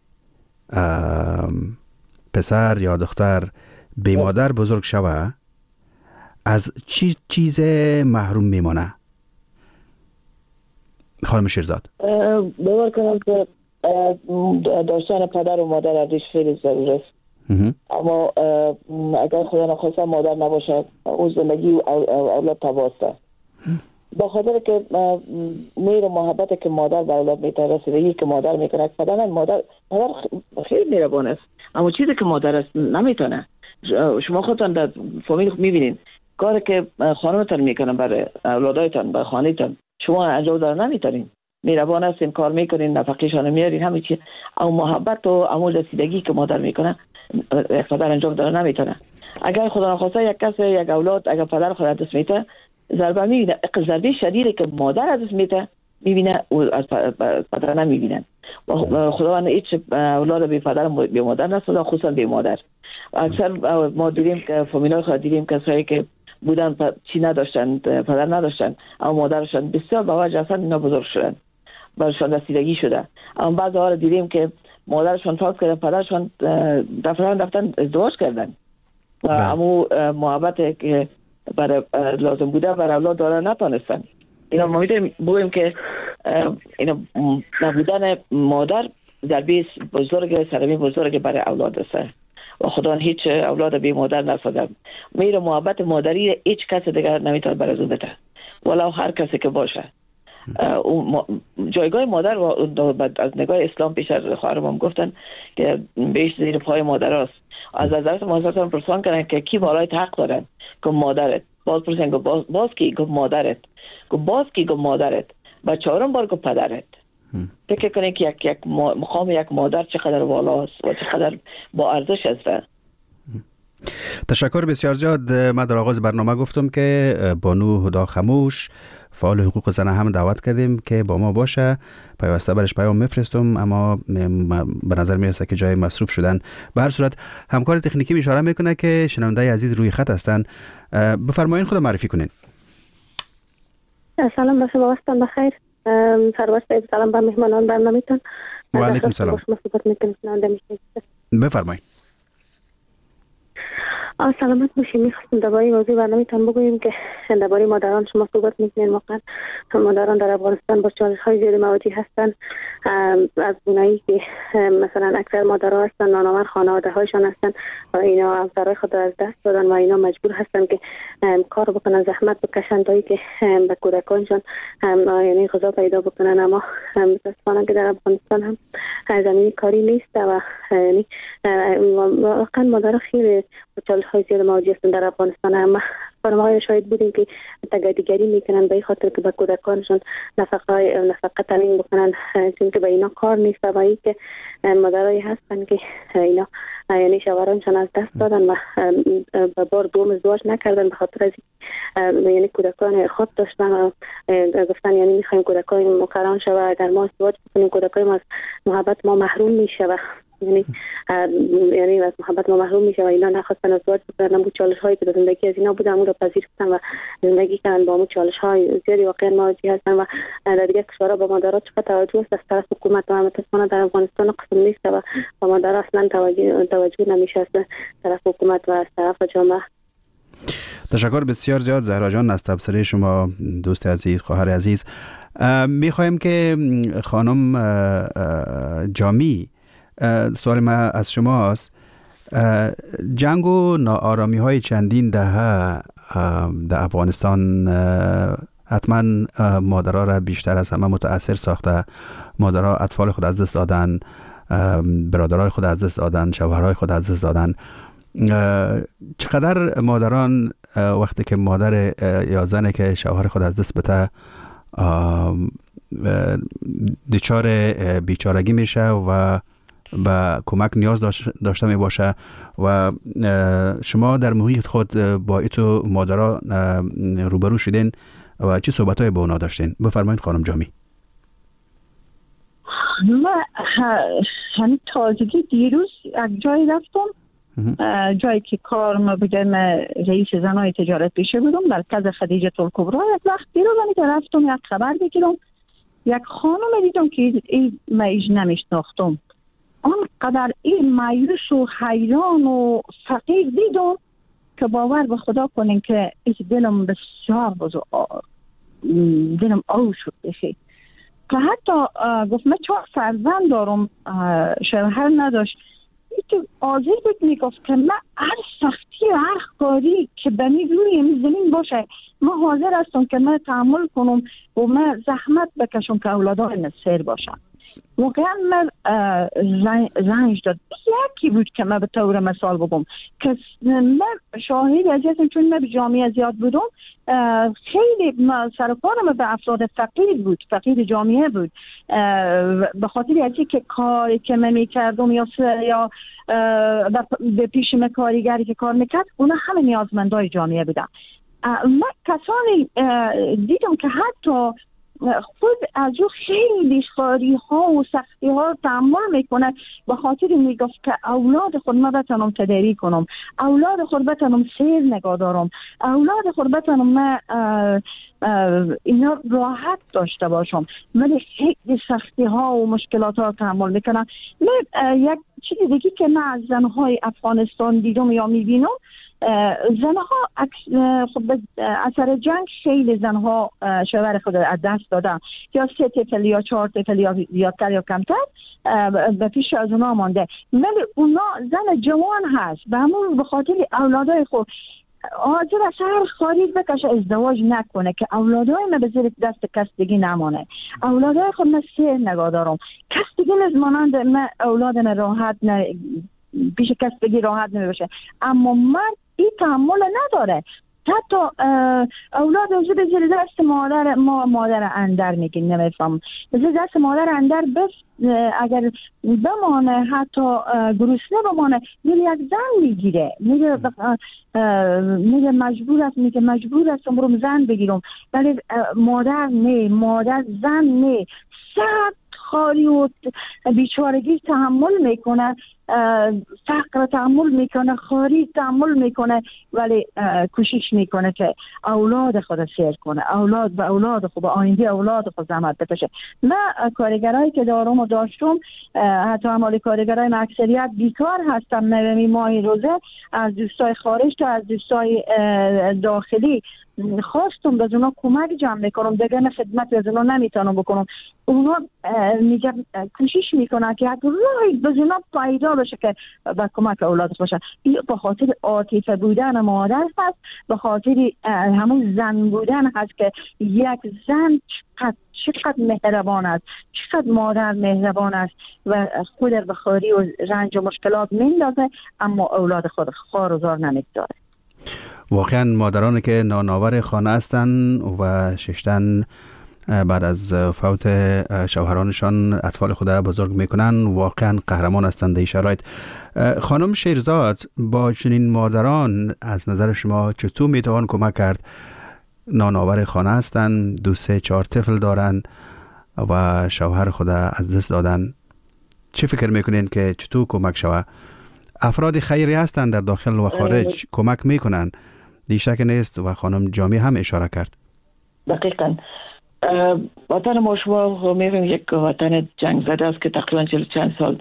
پسر یا دختر بی مادر بزرگ شوه از چی چیز محروم میمانه؟ خانم شیرزاد. باور کنم که داشتن پدر و مادر ازش خیلی ضروری است، اما اگر خدا نخواسته مادر نباشه اون زندگی و اولاد تباسته، با خاطر که میر و محبت که مادر به اولاد میتونه، رسیدگی که مادر میکنه. پدر مادر مادر خیلی مهربان است، اما چیزی که مادر است نمیتونه. شما خودتان در فامیل میبینین کاری که خانمتان میکنن برای اولادایتان، برای خانهتان، شما انجام دادن نمیتونین. مهربان هستین، کار میکنین، نفقهشان میارین، همه چی، اما محبت و اما رسیدگی که مادر میکنه پدر انجام دادن نمیتونه. اگر خدا نخواسته یک کس یک اولاد اگر پدر خود دست میته ضربه میبینه، ضربه شدیدی که مادر از دست میته میبینه و از پدر نمیبینن. خداوند هیچ اولاد بی پدر بی مادر نسازه، خصوصا بی مادر. اکثر ما دیدیم که فامیلای خود دیدیم کسایی که بودن چی نداشتن، پدر نداشتن، اما مادرشان بسیار با وجه اصلا اینا بزرگ شدن، برشان رسیدگی شده. اما بعض ها دیدیم که مادرشان فوت کرده، پدرشان دفتران رفتن ازدواج کردن و اما محبت که برای لازم بوده برای اولاد دارن نتانستن. اینا ما میتونیم بگویم که اینا نبودن مادر ضربه بزرگ، صدمه بزرگ برای اولاد است و خدا هیچ اولاد بی مادر نسازه. میره محبت مادری هیچ کس دیگر نمیتونه برای اون بده، ولو هر کسی که باشه. جایگاه مادر و از نگاه اسلام پیش از خواهرم گفتن که بیش زیر پای مادر است. از حضرت محمد پرسان کردن که کی بالای حق دارن که مادرت؟ باز پرسیدن گفت باز, باز کی؟ گفت مادرت. گفت باز کی؟ گفت مادرت. با چهارم بار گفت پدرت. فکر کنید که یک یک مقام یک مادر چقدر والاست و چقدر با ارزش است. تشکر بسیار زیاد. من در آغاز برنامه گفتم که بانو هدا خموش فعال حقوق زن هم دعوت کردیم که با ما باشه. پیوسته برش پیام میفرستم اما به نظر میرسه که جای مصروف شدن. به هر صورت همکار تکنیکی می اشاره میکنه که شنونده عزیز روی خط هستن. بفرمایین خود معرفی کنین. سلام به شما، وقتتون بخیر. سرور صاحب، سلام به مهمانان برنامه‌تون. و علیکم سلام. بفرمایید. آه سلامت باشید. میخواستم درباره موضوع برنامه‌تان بگویم که درباره مادران شما صحبت می‌کنین. واقعا مادران در افغانستان با چالش‌های زیادی مواجه هستند. از گونه‌ای که مثلا اکثر مادرها هستن نانآور خانواده‌هایشان هستن و اینا همسرای خود را از دست دادن و اینا مجبور هستن که کار بکنن، زحمت بکشن تا اینکه به کودکانشان یعنی غذا پیدا بکنن. اما متأسفانه که در افغانستان هم زمینی کاری نیست و یعنی واقعا مادرها خیلی چالش‌های زیاد مواجه هستند در افغانستان. اما خانم‌های شاهد بودیم که تگدیگری میکنن به این خاطر که به کودکانشون نفقه نفقه تامین بکنن، چون که به اینا کار نیست و این که مادرایی هستن که اینا یعنی شوهرانشون از دست دادن و به بار دوم ازدواج نکردن به خاطر از یعنی کودکان خود داشتن و گفتن یعنی میخوایم کودکان مکران شوه، اگر ما ازدواج بکنیم کودکان از محبت ما محروم میشه و یعنی یعنی از محبت ما محروم میشه و اینا نخواستن ازدواج بکنن. اون چالش هایی که در زندگی از اینا بوده اون رو پذیرفتن و زندگی کردن با اون چالش های زیادی واقعا مواجه هستن و در دیگه کشورها با مادرات چقدر توجه است از طرف حکومت و متاسفانه در افغانستان قسم نیست و با مادرات اصلا توجه توجه نمیشه از طرف حکومت و از طرف جامعه. تشکر بسیار زیاد زهرا جان از تبصره شما دوست عزیز، خواهر عزیز. میخوایم که خانم جامی، سوال ما از شماست. جنگ و ناآرامی های چندین دهه در افغانستان حتما مادرها را بیشتر از همه متاثر ساخته. مادرها اطفال خود از دست دادن، برادرای خود از دست دادن، شوهرای خود از دست دادن. چقدر مادران وقتی که مادر یا زنی که شوهر خود از دست بده دچار بیچارگی میشه و با کمک نیاز داشته می باشه و شما در محیط خود با ایتو مادرها روبرو شدین و چه صحبت های با اونا داشتین؟ بفرمایید خانم جامی. من همین تازگی دیروز یک جایی رفتم، جایی که کار ما بگم رئیس زنای تجارت پیشه بودم، مرکز خدیجه الکبری. یک وقت دیروز که رفتم یک خبر بگیرم، یک خانم دیدم که این مایج نمیشناختم. آنقدر این مایوس و حیران و فقیر دیدم که باور به خدا کنین که دلم بسیار بزرگ دلم آو شد بخی که حتی گفت من چهار فرزند دارم، شوهر نداشت. که آزیر بود میگفت که من هر سختی و هر کاری که بنی روی زمین باشه من حاضر هستم که من تحمل کنم و من زحمت بکشم که اولادای من سیر باشم. واقعا من رنج داد. یکی بود که من به طور مثال بگم که من شاهد از هستم، چون من به جامعه زیاد بودم، خیلی سرکارم به افراد فقیر بود، فقیر جامعه بود، به خاطر از که کاری که من میکردم یا یا به پیش من کارگری که کار میکرد اونا همه نیازمندای جامعه بودن. من کسانی دیدم که حتی خود از او خیلی خاری ها و سختی ها تحمل میکنه به خاطر میگفت که اولاد خود من بتانم تداری کنم، اولاد خود بتانم سیر نگاه دارم، اولاد خود بتانم من اینا راحت داشته باشم. من خیلی سختی ها و مشکلات ها تحمل میکنم. من یک چیزی دیگه که من از زنهای افغانستان دیدم یا میبینم، زنها خب اثر جنگ خیلی زنها شوهر خود از دست دادن، یا سه طفل یا چهار طفل یا زیادتر یا کمتر به پیش از اونا مانده، ولی اونا زن جوان هست به همون به خاطر اولادای خود حاضر از هر خارج بکشه ازدواج نکنه که اولادای من به زیر دست کس دیگه نمانه. اولادای خود من سیر نگاه دارم، کس دیگه نزمانند من اولاد من راحت نه پیش کس دیگه راحت نمی باشه. اما من این تحمل نداره. حتی اولاد وجود زیر دست مادر ما مادر اندر میگیم نمیفهم زیر دست مادر اندر بس اگر بمانه حتی گرسنه بمانه میره یک زن میگیره میره میره مجبور است میگه مجبور است برم زن بگیرم ولی مادر نه مادر زن نه سخت خاری و بیچارگی تحمل میکنه فقر تحمل میکنه خاری تحمل میکنه ولی کوشش میکنه که اولاد خود سیر کنه اولاد و اولاد خود آینده اولاد خود زحمت بکشه من کارگرایی که دارم و داشتم حتی همال کارگرای اکثریت بیکار هستم نمی ماهی روزه از دوستای خارج تا از دوستای داخلی خواستم به اونا کمک جمع میکنم دیگه نه خدمت از اونا نمیتونم بکنم اونا میگه کوشش میکنن که یک راهی به اونا پیدا بشه که به کمک اولادش باشه به خاطر عاطفه بودن مادر هست به خاطر همون زن بودن هست که یک زن چقدر چقدر مهربان است چقدر مادر مهربان است و خود به خاری و رنج و مشکلات میندازه اما اولاد خود خوار و زار نمیگذاره. واقعا مادرانی که نانآور خانه هستند و ششتن بعد از فوت شوهرانشان اطفال خود بزرگ میکنن واقعا قهرمان هستند در شرایط. خانم شیرزاد با چنین مادران از نظر شما چطور میتوان کمک کرد؟ نانآور خانه هستند، دو سه چهار طفل دارند و شوهر خود از دست دادن. چه فکر میکنین که چطور کمک شود؟ افراد خیری هستند در داخل و خارج کمک میکنن دیشک نیست و خانم جامی هم اشاره کرد. دقیقاً وطن ما شما میبینیم یک وطن جنگ زده است که تقریبا چهل چند سال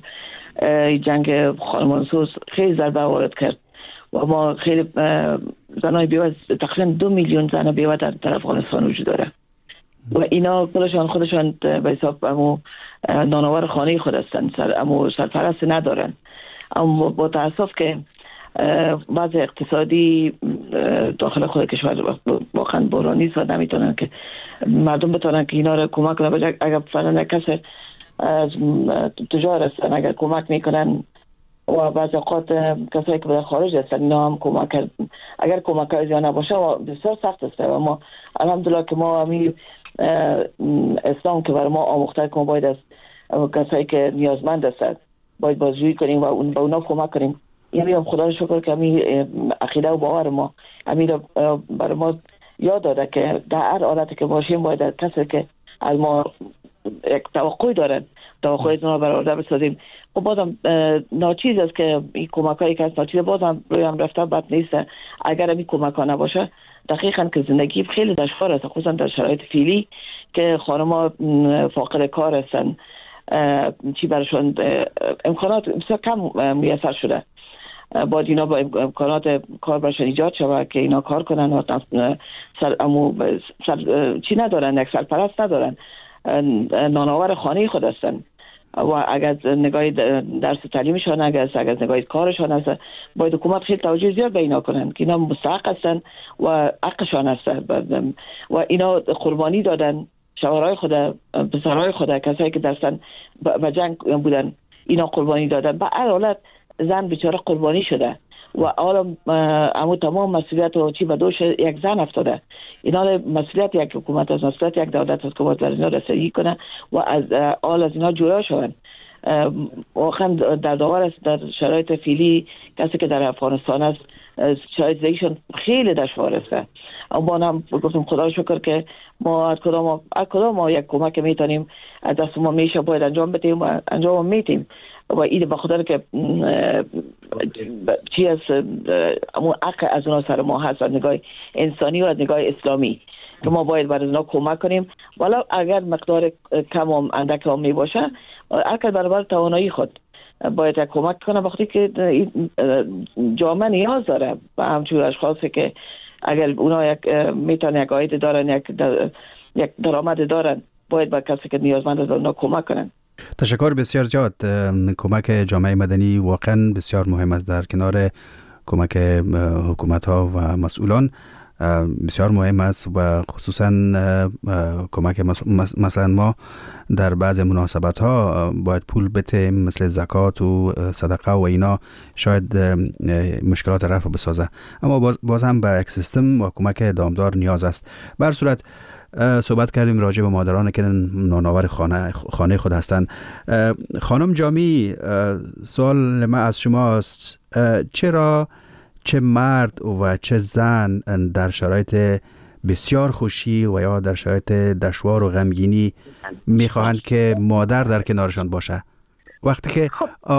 جنگ خانمانسوز خیلی ضربه وارد کرد و ما خیلی زنای بیوه تقریبا دو میلیون زن بیوه در افغانستان وجود داره و اینا خودشان خودشان به حساب امو نانآور خانه خود هستند سر امو سرپرست ندارن اما با تاسف که بعض اقتصادی داخل خود کشور واقعا بحرانی است و نمیتونن که مردم بتونن که اینا رو کمک کنن. اگر مثلا کسی از تجار هستن اگر کمک میکنن و بعض اوقات کسایی که به خارج هستن اینا هم کمک اگر کمک های زیاد نباشه بسیار سخت است و ما الحمدلله که ما همین اسلام که برای ما آموخته که ما باید از کسایی که نیازمند هستند باید بازجویی کنیم و اون به اونا کمک کنیم. یعنی هم خدا رو شکر که همین عقیده و باور ما همین برای ما یاد داده که در هر حالتی که باشیم باید کسی که از ما یک توقعی دارن توقعی از اونا برآورده بسازیم. خب بازم ناچیز است که این کمک هایی که از ناچیز بازم روی هم رفته بد نیست اگر همین کمک ها نباشه. دقیقاً که زندگی خیلی دشوار است خصوصا در شرایط فعلی که خانم‌ها فاقد کار هستن چی برشون امکانات بسیار کم میسر شده باید اینا با امکانات کار برشون ایجاد شود که اینا کار کنن و سر امو سر چی ندارن یک سرپرست ندارن نانآور خانه خود هستن و اگر نگاه درس تعلیمشان اگر اگر نگاه کارشان هست باید حکومت خیلی توجه زیاد به اینا کنن که اینا مستحق هستن و حقشان هستن و اینا قربانی دادن شوهرای خود پسرای خود کسایی که دستن به جنگ بودن اینا قربانی دادن به هر حالت زن بیچاره قربانی شده و حالا امو تمام مسئولیت و چی به دوش یک زن افتاده. اینا مسئولیت یک حکومت از مسئولیت یک دولت است که باید بر اینا رسیدگی کنه و از حال از اینا جدا شون. واقعا در داور است در شرایط فعلی کسی که در افغانستان است شاید زیشون خیلی دشوار است. اما هم گفتم خدا رو شکر که ما از کدام از کدام ما یک کمک میتونیم از دست ما میشه باید انجام بدیم و انجام میتیم و این به خاطر که چی از اون حق از اونها سر ما هست از نگاه انسانی و از نگاه اسلامی که ما باید برای اونها کمک کنیم ولی اگر مقدار کم هم اندک هم می باشه اگر برابر توانایی خود باید کمک کنه وقتی که جامعه نیاز داره و همچون اشخاصی که اگر اونا یک میتونه یک عاید دارن یک در یک درآمد دارن باید با کسی که نیازمند است اونا کمک کنن. تشکر بسیار زیاد. کمک جامعه مدنی واقعا بسیار مهم است در کنار کمک حکومت ها و مسئولان. بسیار مهم است و خصوصا کمک مثلا ما در بعض مناسبت ها باید پول بتیم مثل زکات و صدقه و اینا، شاید مشکلات رفع بسازه، اما باز, باز هم به یک سیستم و کمک دامدار نیاز است. به هر صورت صحبت کردیم راجع به مادران که نانآور خانه خانه خود هستند. خانم جامی، سوال ما از شماست، چرا چه مرد و چه زن در شرایط بسیار خوشی و یا در شرایط دشوار و غمگینی میخواهند که مادر در کنارشان باشه؟ وقتی که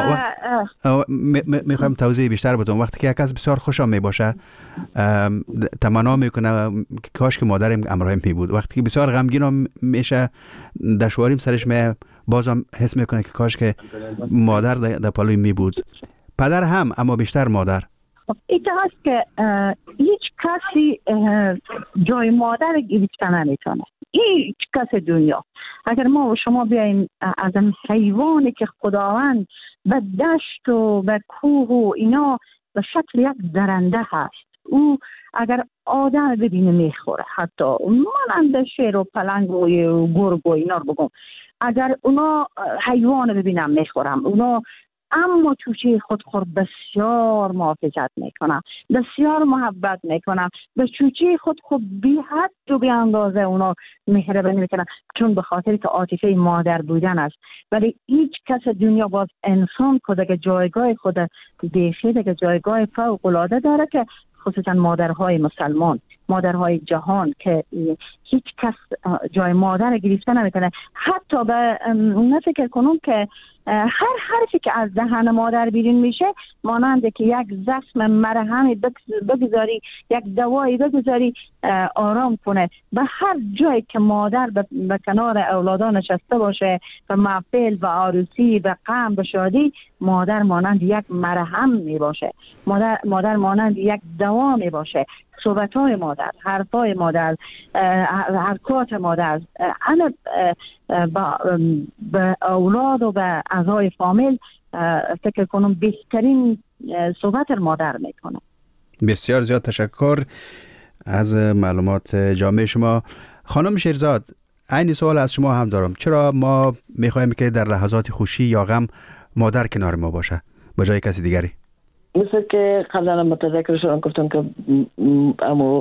میخوایم توضیح بیشتر بدم، وقتی که یک کس بسیار خوشم میباشه تمنا میکنه که کاش که مادرم همراهم می بود. وقتی که بسیار غمگین میشه، دشواریم سرش می بازم حس میکنه که کاش که مادر در پلوی می بود. پدر هم، اما بیشتر مادر. ایتا هست که هیچ کسی جای مادر گرفتن نمیتونه، هیچ کس دنیا. اگر ما و شما بیاییم از این حیوانی که خداوند به دشت و به کوه و اینا به شکل یک درنده هست، او اگر آدم ببینه میخوره، حتی مانند شیر و پلنگ و گرگ و اینا رو بگم، اگر اونا حیوان ببینم میخورم اونا، اما چوچه خود خود بسیار محافظت میکنم، بسیار محبت میکنم، به چوچه خود خود بی حد و بی اندازه اونا مهربانی میکنم، چون به خاطر که عاطفه مادر بودن است. ولی هیچ کس دنیا باز انسان که دیگه جایگاه خود دیگه دیگه جایگاه فوق العاده داره، که خصوصا مادرهای مسلمان، مادرهای جهان، که هیچ کس جای مادر گرفته نمیکنه. حتی به نفکر کنم که هر حرفی که از دهن مادر بیرون میشه مانند که یک زخم مرهمی بگذاری، یک دوایی بگذاری آرام کنه. به هر جایی که مادر به کنار اولادان نشسته باشه، به محفل، به عروسی، به غم، به شادی، مادر مانند یک مرهم می باشه، مادر, مادر مانند یک دوا می باشه. صحبت‌های مادر، حرفای مادر، حرکات مادر، انا به اولاد و به اعضای فامیل فکر کنم بهترین صحبت مادر میکنه. بسیار زیاد تشکر از معلومات جامع شما. خانم شیرزاد، عین سوال از شما هم دارم. چرا ما میخوایم که در لحظات خوشی یا غم مادر کنار ما باشه به جای کسی دیگری؟ مثل که قبلا متذکر شدم گفتم که امو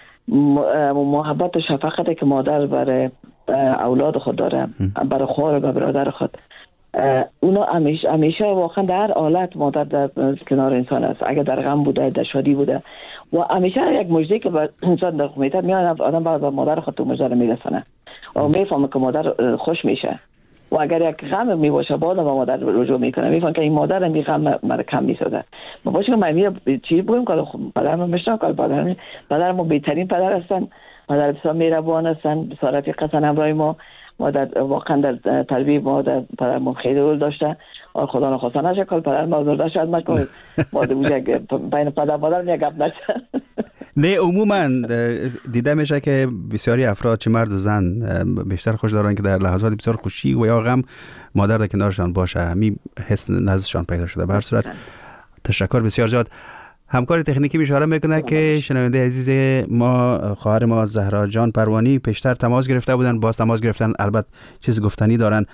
محبت و شفقتی که مادر برای اولاد خود داره، برای خواهر و برادر خود، اونا همیشه همیشه واقعا در هر حالت مادر در کنار انسان است. اگر در غم بوده، در شادی بوده، و همیشه یک مژده که به انسان در میاد، میاد آدم باید به مادر خود تو مژده رو میرسونه و میفهمه که مادر خوش میشه. و اگر یک غم می باشه بعد با مادر رجوع میکنه، میفهمه که این مادر این غم مرا کم میسازه. ما باشه که من چی بگم که پدرم میشناسم، که پدرم پدرم بهترین پدر هستن، پدر بسیار مهربان هستن، بسیار رفیق هستن همراه ما. ما در واقعا در تربیت ما در پدرم خیلی رول داشته. خدا نخواسته نشه که پدرم آزرده شد ما که ما بین پدر مادر یک گپ نشه. نه، عموما دیده میشه که بسیاری افراد، چه مرد و زن، بیشتر خوش دارن که در لحظات بسیار خوشی و یا غم مادر در کنارشان باشه. همین حس نزدشان پیدا شده. به هر صورت تشکر بسیار زیاد. همکار تکنیکی اشاره میکنه که شنونده عزیز ما، خواهر ما زهرا جان پروانی پیشتر تماس گرفته بودن، باز تماس گرفتن، البته چیز گفتنی دارن.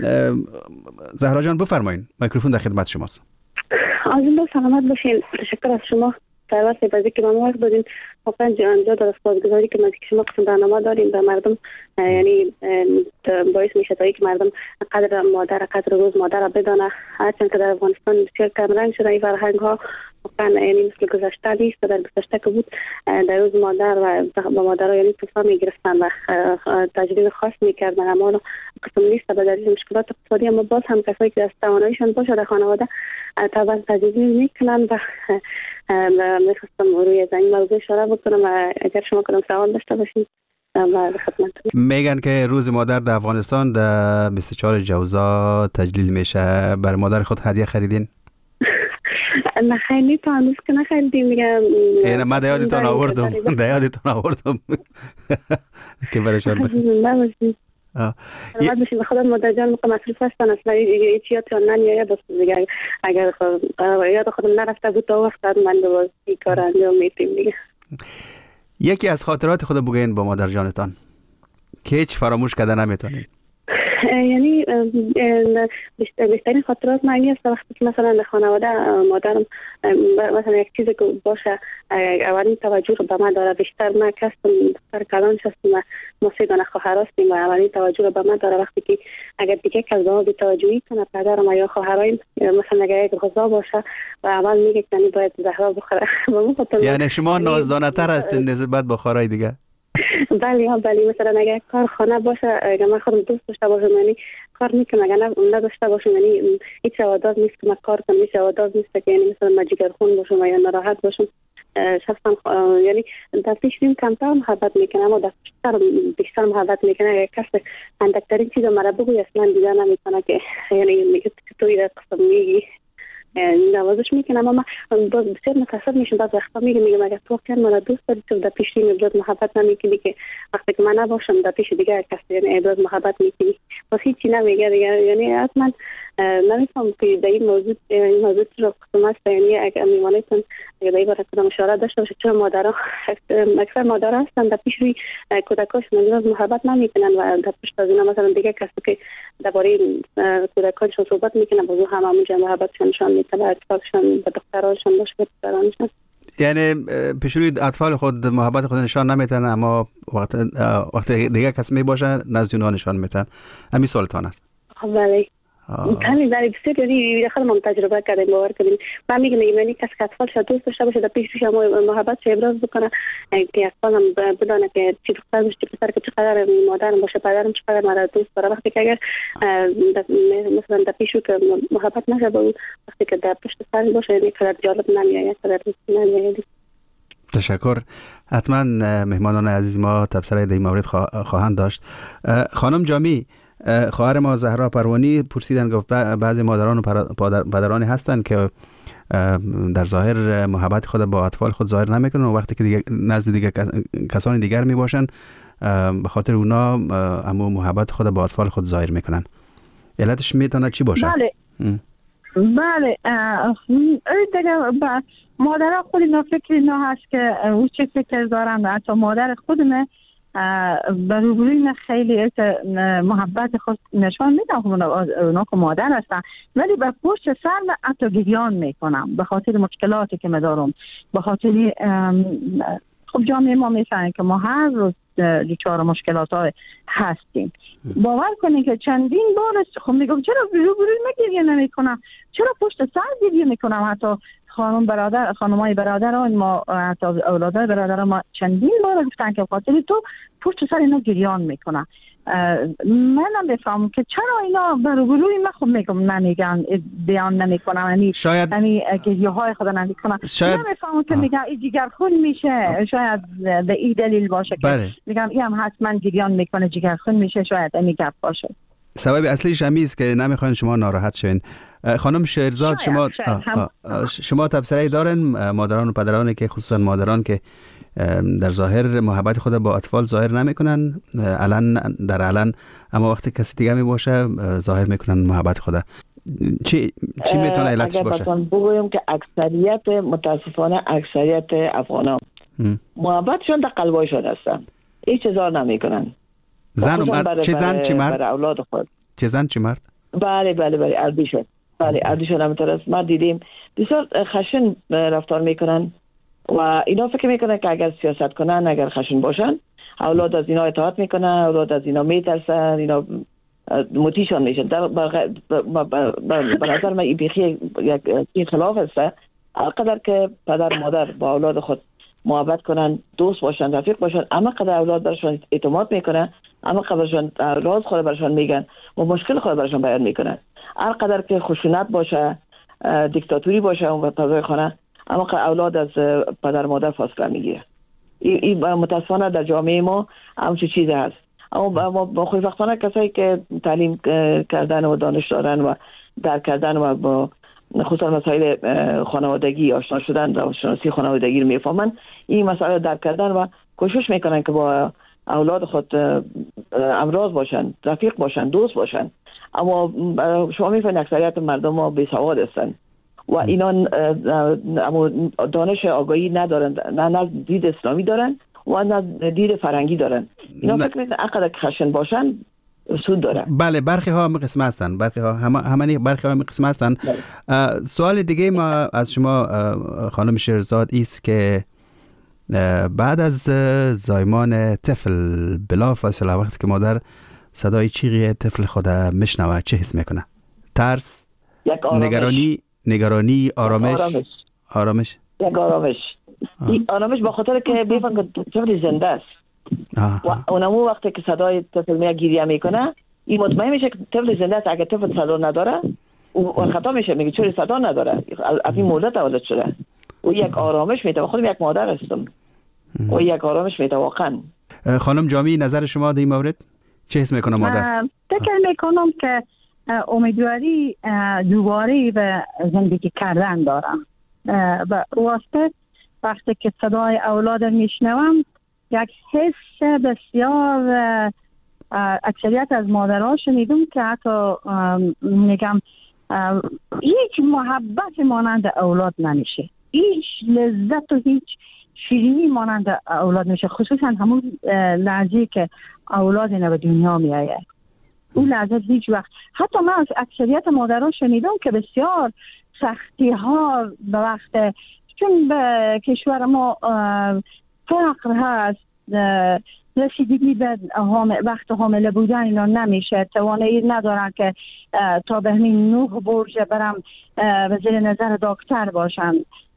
زهرا جان بفرمایید، میکروفون در خدمت شماست. عزیزان سلامت باشین. تشکر از شما توسط بازی که ما وقت دادین. واقعا جانجا در سپاسگزاری که نزدیک شما قسم برنامه داریم به مردم، یعنی باعث میشه تا که مردم قدر مادر، قدر روز مادر را بدانه. هرچند که در افغانستان بسیار کم رنگ شده این فرهنگ ها، واقعا یعنی مثل گذشته نیست. در گذشته که بود در روز مادر و با مادر یعنی تفاهم میگرفتن و تجلیل خاص میکردن، اما قسم نیست به دلیل مشکلات اقتصادی. اما باز هم کسایی که از تواناییشان باشه در خانواده طبعا تجلیل میکنن. و میخواستم روی این موضوع اشاره بکنم و اگر شما کدام سوال داشته باشید و خدمتتون. میگن که روز مادر در افغانستان در بیست و چهار جوزا تجلیل میشه. بر مادر خود هدیه خریدین؟ نه خیلی تا هنوز که نخریدیم. میگم اینه من دیادتان آوردم دیادتان آوردم که برشان بخیر نباشید. سلامت باشید. به خدا مادر جان موقع مصروف هستن، اصلا هیچ یاد تان نمیاد. دیگه اگر یاد خودم نرفته بود تا وقت من دوباره این کار انجام میدیم دیگه. یکی از خاطرات خود بگوین با مادر جانتان که هیچ فراموش کرده نمیتونید. یعنی بیشترین خاطرات من است وقتی که مثلا در خانواده مادرم مثلا یک چیزی که باشه اولین توجه رو به من داره. بیشتر من کسیم دختر کلان هستم و ما سه دانه خواهر هستیم و اولین توجه رو به من داره. وقتی که اگر دیگه کس به ما بی‌توجهی کنه پدرم یا خواهرایم مثلا اگر یک غذا باشه و اول میگه که باید زهرا بخوره. یعنی شما نازدانه تر هستین نسبت به خواهرای دیگه؟ بله ها بله. مثلا اگر کار خانه باشه اگر من خودم دوست داشته باشم یعنی کار میکنم، اگر نداشته باشم یعنی هیچ عادت نیست که من کار کنم، هیچ عادت نیست که یعنی مثلا من جگرخون باشم یا ناراحت باشم. شخصا یعنی در پیشیم کمتر محبت میکنم اما در بیشتر بیشتر محبت میکنه. اگر کسی اندکترین چیز مرا بگوی اصلا دیده نمیکنه که یعنی میگه که توی در قسم میگی نوازش میکنم. اما باز بسیار متاسف میشم بعض وقتا میگه میگم اگر تو واقعا من دوست داری تو در پیش این ابراز محبت نمیکنی که وقتی که من نباشم در پیش دیگه کسی یعنی ابراز محبت میکنی باز هیچی نمیگه دیگه. یعنی اصلا نمیفهم که در این موضوع این موضوع رو قسم است. یعنی اگر میمانیتون اگر در این باره کدام اشاره داشته باشه چرا مادرها اکثر مادرها هستن در پیش روی کودکاشون ابراز محبت نمیکنن و در پشت از اینا مثلا دیگه کسی که درباره کودکانشون صحبت میکنن باز هم همونجا محبتشون نشان میدن اتفاقشون به دخترانشون باشه به پسرانشون. یعنی پیش روی اطفال خود محبت خود نشان نمیتن اما وقت وقت دیگه کس می باشه نزد اونها نشان میتن. همین سلطان است. بله همین در بسیار یعنی خیلی ما تجربه کردیم باور کنیم. من میگم یعنی کسی که اطفالش دوست داشته باشه در پیش شما محبتش ابراز بکنه که اطفالم بدونه که چی دختر باشه چی پسر که چقدر مادرم باشه پدرم چقدر مرا دوست داره. وقتی که اگر مثلا در پیش که محبت نشه با وقتی که در پشت سر باشه یعنی کار جالب نمیاد کار دوست نمیاد. تشکر. حتما مهمانان عزیز ما تبصره در این مورد خواهند داشت. خانم جامی، خواهر ما زهرا پروانی پرسیدن گفت بعضی مادران و پدرانی هستند که در ظاهر محبت خود با اطفال خود ظاهر نمیکنن و وقتی که دیگه نزد دیگه کسان دیگر می باشن به خاطر اونا امو محبت خود با اطفال خود ظاهر میکنن. علتش میتونه چی باشه؟ بله ام. بله دیگه مادر خود اینا فکر اینا هست که او چه فکر دارن حتی مادر خودمه بروبروی خیلی محبت خود نشان میدم اونا که مادر هستن ولی به پشت سر حتی گریان میکنم به خاطر مشکلاتی که میدارم به خاطر خب جامعه ما میفهمن که ما هر روز دچار مشکلات های هستیم. باور کنین که چندین بار خب میگم چرا روبروی من گریه نمیکنم چرا پشت سر گریه میکنم. حتی خانم برادر خانمای برادران ما حتی اولادای برادران ما چندین بار گفتن که خاطر تو پشت سر اینا گریان میکنن. منم بفهمم که چرا اینا برای من خب میگم نمیگن بیان نمیکنم یعنی شاید یعنی گریه های خدا نمیکنم. شاید نمیفهمم که میگن این جگرخون میشه شاید به این دلیل باشه که بله. میگم این هم حتما گریان میکنه جگرخون میشه شاید این گپ باشه. سبب اصلیش همین است که نمیخواین شما ناراحت شوین. خانم شهرزاد شما آه آه شما تبصره دارین مادران و پدرانی که خصوصا مادران که در ظاهر محبت خود با اطفال ظاهر نمیکنن علن در علن اما وقتی کسی دیگه می باشه ظاهر میکنن محبت خود. چی چی میتونه علتش باشه؟ اگر بگویم که اکثریت متاسفانه اکثریت افغانان محبتشون در قلبایشون هستن هیچ چیزا نمیکنن. زن و مرد چه زن چه مرد؟ برای اولاد خود چه زن چه مرد؟ بله بله بله اردیشون بله اردیشون هم ترس ما دیدیم بسیار خشن رفتار میکنن و اینا فکر میکنن که اگر سیاست کنن اگر خشن باشن اولاد از اینا اطاعت میکنن اولاد از اینا میترسن اینا متیشان میشن. در به نظر من این بیخی یک خلاف است. هرقدر که پدر مادر با اولاد خود محبت کنن دوست باشن رفیق باشن اما قدر اولاد برشان اعتماد میکنن اما قدرشان راز خود برشان میگن و مشکل خود برشان بیان میکنن. هر قدر که خشونت باشه دیکتاتوری باشه اون فضای خانه اما اولاد از پدر مادر فاصله میگیره. این متاسفانه در جامعه ما همچین چیزی هست. اما با خوشبختانه کسایی که تعلیم کردن و دانش دارن و درک کردن و با خصوصا مسائل خانوادگی آشنا شدن و شناسی خانوادگی رو میفهمن این مسائل درک کردن و کوشش میکنن که با اولاد خود امراض باشن رفیق باشن دوست باشن. اما شما میفهمید اکثریت مردم ما بیسواد هستن و اینا دانش آگاهی ندارن نه نه دید اسلامی دارن و از دید فرنگی دارن. اینا فکر میکنن اقدر که خشن باشن سود داره. بله برخی ها هم قسم هستن، برخی ها هم همانی برخی ها هم قسم هستن. سوال دیگه ما از شما خانم شیرزاد است که بعد از زایمان طفل بلافاصله وقتی که مادر صدای چیغی طفل خود میشنوه چه حس میکنه؟ ترس، یک آرامش. نگرانی، نگرانی، آرامش، آرامش، آرامش، یک آرامش. این آرامش با خاطر که بفهم که طفل زنده است. آه. و اونمو وقتی که صدای طفل میاد گریه میکنه، این مطمئن میشه که طفل زنده است. اگر طفل صدا نداره و خطا میشه، میگه چرا صدا نداره؟ از این مدت تولد شده. و یک آرامش میده. خودم یک مادر هستم. و یک آرامش میده واقعا. خانم جامی نظر شما در این مورد چه حس میکنه مادر؟ فکر میکنم که امیدواری دوباره به زندگی کردن دارم و واسطه وقتی که صدای اولاد میشنوم یک حس بسیار اکثریت از مادرها شنیدم که حتی میگم هیچ محبت مانند اولاد نمیشه، هیچ لذت و هیچ شیرینی مانند اولاد نمیشه، خصوصا همون لحظه که اولاد اینا به دنیا میآید. اون لحظه هیچ وقت، حتی من از اکثریت مادرها شنیدم که بسیار سختی ها به وقت، چون به کشور ما فقر هست، رسیدگی به وقت حامله بودن اینا نمیشه، توانایی ندارن که تا به همین نه برج برم به زیر نظر دکتر باشن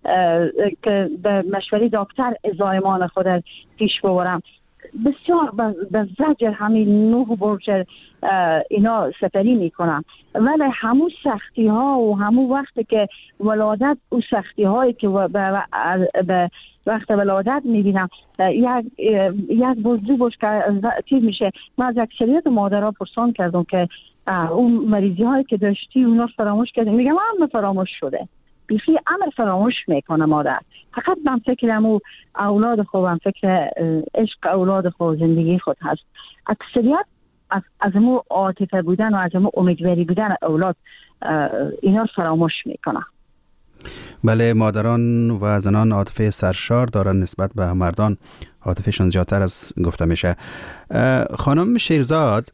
که به مشوره دکتر زایمان خود پیش ببرم. بسیار به زجر همین نه برج اینا سفری میکنم، ولی همون سختی ها و همون وقتی که ولادت و سختی هایی که به وقت ولادت میبینم یک یک بزدو باش که چیز میشه. من از اکثریت مادرها پرسان کردم که اون مریضی هایی که داشتی اونا فراموش کردیم، میگم همه فراموش شده، بیخی امر فراموش میکنه مادر. فقط من فکرم او اولاد خوبم، فکر عشق اولاد خود، زندگی خود هست. اکثریت از از مو عاطفه بودن و از مو امیدواری بودن اولاد اینا فراموش میکنه. بله، مادران و زنان عاطفه سرشار دارن نسبت به مردان، عاطفهشون زیادتر از گفته میشه. خانم شیرزاد،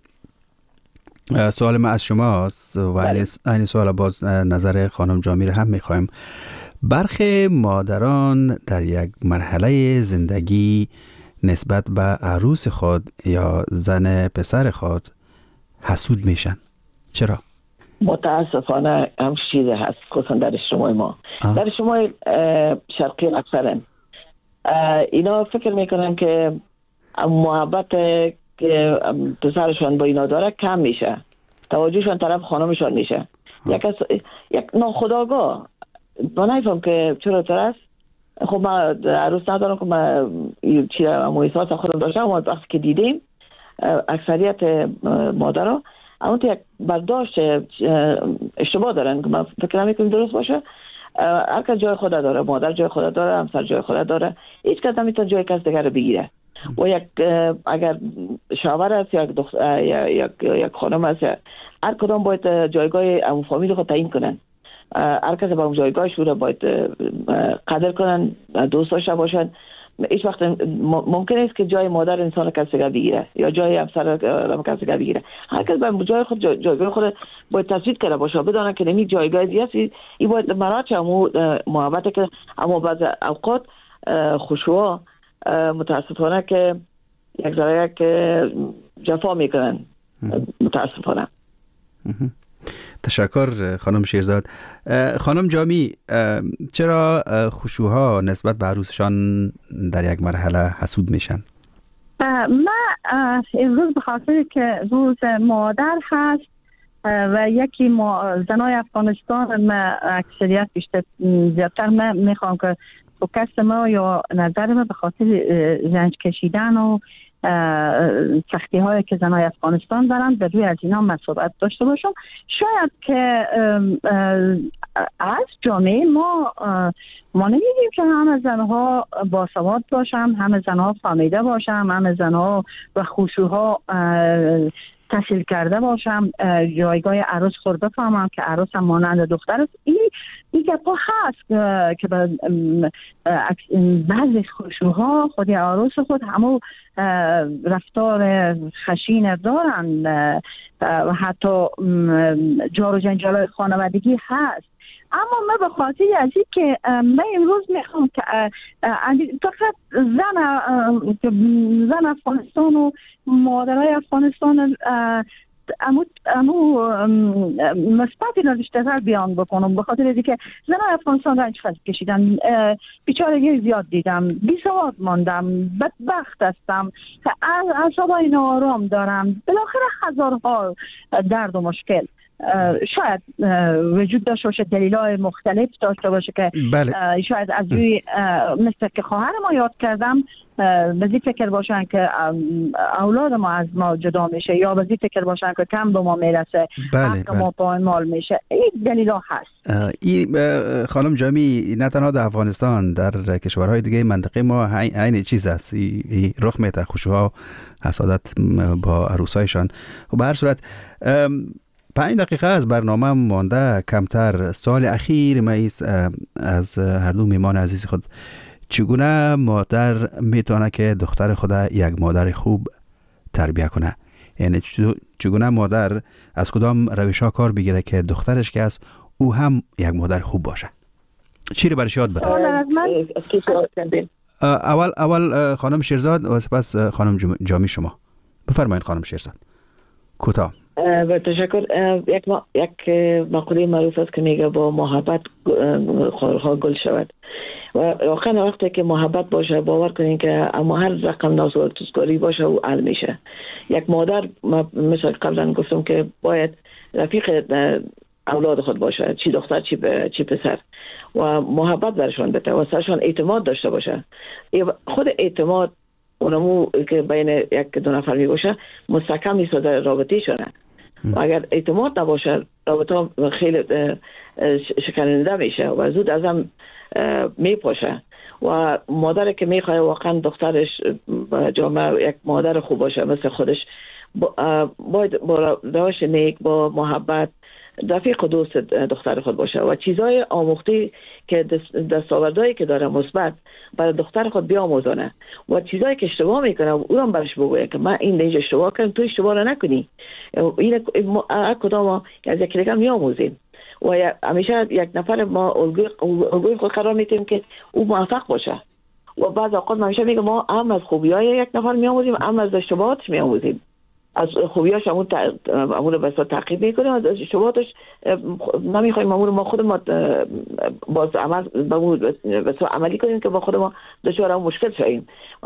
سوال ما از شماست و این سوال باز نظر خانم جامی رو هم میخوایم. برخی مادران در یک مرحله زندگی نسبت به عروس خود یا زن پسر خود حسود میشن. چرا؟ متاسفانه هم چیزی هست، خصوصا در اجتماع ما، آه. در اجتماع شرقی اکثرا اینا فکر میکنن که محبت که پسرشان با اینا داره کم میشه، توجهشان طرف خانمشان میشه. یک از یک ناخودآگاه من نمیفهم که چرا طور است. خب من عروس ندارم که من چی احساس خودم داشتم، و وقتی که دیدیم اکثریت مادرها اون یک برداشت اشتباه دارن که من فکر نمیکنم درست باشه. هر کس جای خود داره، مادر جای خود داره، همسر جای خود داره، هیچ کس نمیتونه جای کس دیگر رو بگیره. و یک اگر شوهر است یا یک دختر یا یک یک خانم است، هر کدام باید جایگاه اون فامیل خود تعیین کنن. هر کس با اون جایگاهش رو باید قدر کنن، دوست داشته باشن. هیچ وقت ممکن است که جای مادر انسان کسی دیگر بگیره یا جای همسر کسی دیگر بگیره. هر کس به جای خود جایگاه خود باید تثبیت کرده باشه، بدونه که نمی جایگاه دیگه است. این باید مراعات همو محبت که اما بعض اوقات خشوع متاسفانه که یک ذره یک جفا میکنن متاسفانه. تشکر خانم شیرزاد. خانم جامی، چرا خشوع‌ها نسبت به عروسشان در یک مرحله حسود میشن؟ من امروز به خاطر که روز مادر هست و یکی ما زنای افغانستان، ما اکثریت بیشتر زیادتر من میخوام که فوکس ما یا نظر ما به خاطر رنج کشیدن و سختی هایی که زنای افغانستان دارن به روی از اینا من صحبت داشته باشم. شاید که از جامعه ما ما نمیدیم که همه زنها باسواد باشن، همه زنها فهمیده باشن، همه زنها و خشوع‌ها تحصیل کرده باشم، جایگاه عروس خود بفهمم که عروس هم مانند دختر است. این این گپا هست که بعضی خشوها خودی عروس خود همو رفتار خشین دارن و حتی جار و جنجال خانوادگی هست. اما من به خاطر از این که من امروز میخوام که فقط زن زن افغانستان و مادرای افغانستان امو امو مثبتی را بیشتر بیان بکنم، به خاطر اینکه زنای افغانستان رنج کشیدن، بیچارگی زیاد دیدم، بی‌سواد ماندم، بدبخت هستم، اعصابای ناآرام دارم، بالاخره هزارها درد و مشکل شاید وجود داشته باشه، دلایل مختلف داشته باشه که بله. شاید از روی مثل که خواهر ما یاد کردم بزی فکر باشن که اولاد ما از ما جدا میشه، یا بزی فکر باشن که کم به ما میرسه، بله حق ما پایمال میشه. این دلیل ها هست. این خانم جامی نه تنها در افغانستان، در کشورهای دیگه منطقه ما عین چیز است، ای رخ میده، خشوها حسادت با عروسایشان. و به هر صورت پنج دقیقه از برنامه مانده کمتر. سال اخیر ما از هر دو میمان عزیز خود، چگونه مادر میتونه که دختر خود یک مادر خوب تربیت کنه؟ یعنی چگونه مادر از کدام روش ها کار بگیره که دخترش که است او هم یک مادر خوب باشه؟ چی رو برش یاد بده؟ اول اول خانم شیرزاد و سپس خانم جامی شما. بفرمایید خانم شیرزاد. کوتاه. با تشکر. یک ما... یک مقوله معروف است که میگه با محبت خارها گل شود، و واقعا وقتی که محبت باشه باور کنین که اما هر رقم ناسازگاری باشه او حل میشه. یک مادر مثل قبلا گفتم که باید رفیق اولاد خود باشه، چی دختر چی ب... چی پسر، و محبت برشون بده و سرشون اعتماد داشته باشه. خود اعتماد اونمو که بین یک دو نفر می باشه مستحکم میسازه رابطه شونه. و اگر اعتماد نباشه رابطه خیلی شکننده میشه و زود از هم میپاشه. و مادر که میخواه واقعا دخترش جامعه یک مادر خوب باشه مثل خودش، باید با روش نیک، با محبت رفیق و دوست دختر خود باشه و چیزای آموختی که دستاوردهایی که داره مثبت برای دختر خود بیاموزونه و چیزایی که اشتباه میکنه او هم برش بگویه که من این دیگه اشتباه کردم، تو اشتباه رو نکنی. این کدام از یک دیگر میاموزیم و همیشه یک نفر ما الگوی خود قرار میدیم که او موفق باشه. و بعض اوقات ما همیشه میگم ما هم از خوبیای یک نفر میاموزیم، هم از اشتباهاتش میاموزیم. از خوبیاش همون همون بسا تعقیب میکنیم، از اشتباهاتش نمیخوایم همون ما خود ما باز عمل بسا عملی کنیم که با خود ما دچار مشکل شویم.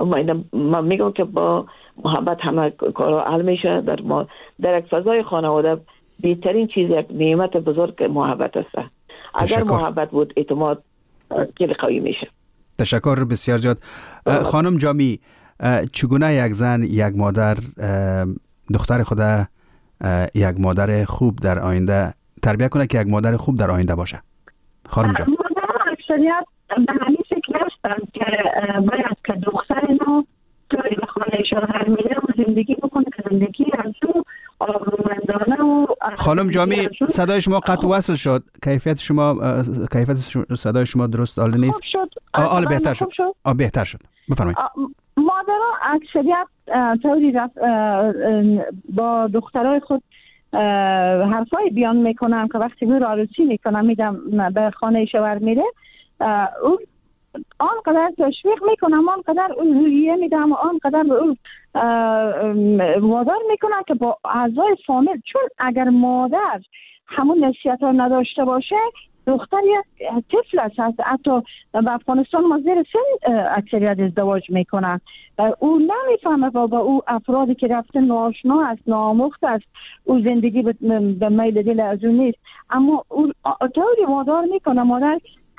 من میگم که با محبت همه کارا حل میشه. در ما در یک فضای خانواده بهترین چیز یک نعمت بزرگ محبت است. اگر محبت بود اعتماد خیلی قوی میشه. تشکر بسیار زیاد. خانم جامی، چگونه یک زن یک مادر دختر خود یک مادر خوب در آینده تربیت کنه که یک مادر خوب در آینده باشه؟ خانم جان. مادر اکثریت به همین شکل هستن که باید که دختر نو توی به خانه شوهر میره و زندگی بکنه که زندگی از او آرومندانه و خانم جامی صدای شما قطع وصل شد. کیفیت شما کیفیت صدای شما درست حال نیست. حال بهتر شد. آ بهتر شد. بفرمایید. مادرها اکثریت طوری رفت با دخترای خود حرفای بیان میکنم که وقتی میره عروسی میکنم میدم به خانه شوهر میره، اون آنقدر تشویق میکنم، آنقدر اون رویه میدم، آنقدر به اون وادار میکنم که با اعضای فامیل، چون اگر مادر همون نصیحت ها نداشته باشه دختر یک طفل است. حتی به افغانستان ما زیر سن اکثریت ازدواج میکنن. او نمیفهمه و با او افرادی که رفته ناآشنا است، ناآموخته است، او زندگی به میل دل از اون نیست، اما او طوری وادار میکنه مادر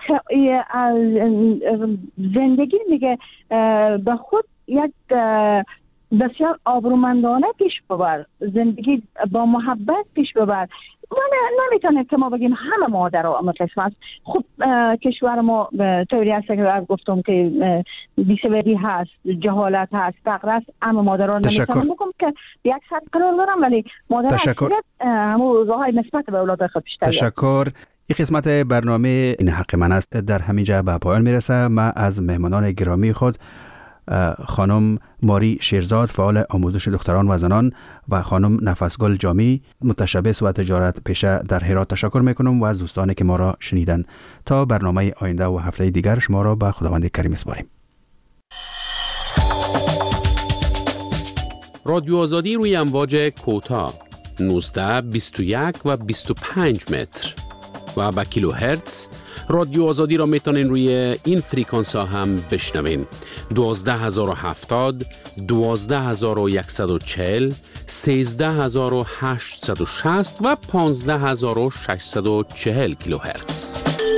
زندگی میگه به خود یک بسیار آبرومندانه پیش ببر، زندگی با محبت پیش ببر. نمیتونیم که ما بگیم همه مادرها اما قسم است. خب کشور ما طوری هست که گفتم که بی‌سوادی هست، جهالت هست، فقر است، اما مادرها نمیتونم بگم که یک صد قرار دارم، ولی مادرها اکثریت همون روزهای نسبت به اولاد خود بیشتر. تشکر. این قسمت برنامه این حق من است در همینجا به پایان میرسه. من از مهمانان گرامی خود خانم ماری شیرزاد فعال آموزش دختران و زنان و خانم نفسگل جامی متشبث و تجارت پیشه در هرات تشکر میکنم و از دوستانی که ما را شنیدن. تا برنامه آینده و هفته دیگر شما را به خداوند کریم میسپاریم. رادیو آزادی روی امواج کوتاه نوزده، بیست و یک و بیست و پنج متر و با کیلو هرتز. رادیو آزادی را میتونین روی این فریکانس ها هم بشنوین: دوازده هزار و هفتاد، دوازده هزار و صد و چهل، سیزده هزار و هشتصد و شصت و پانزده هزار و ششصد و چهل کیلو هرتز.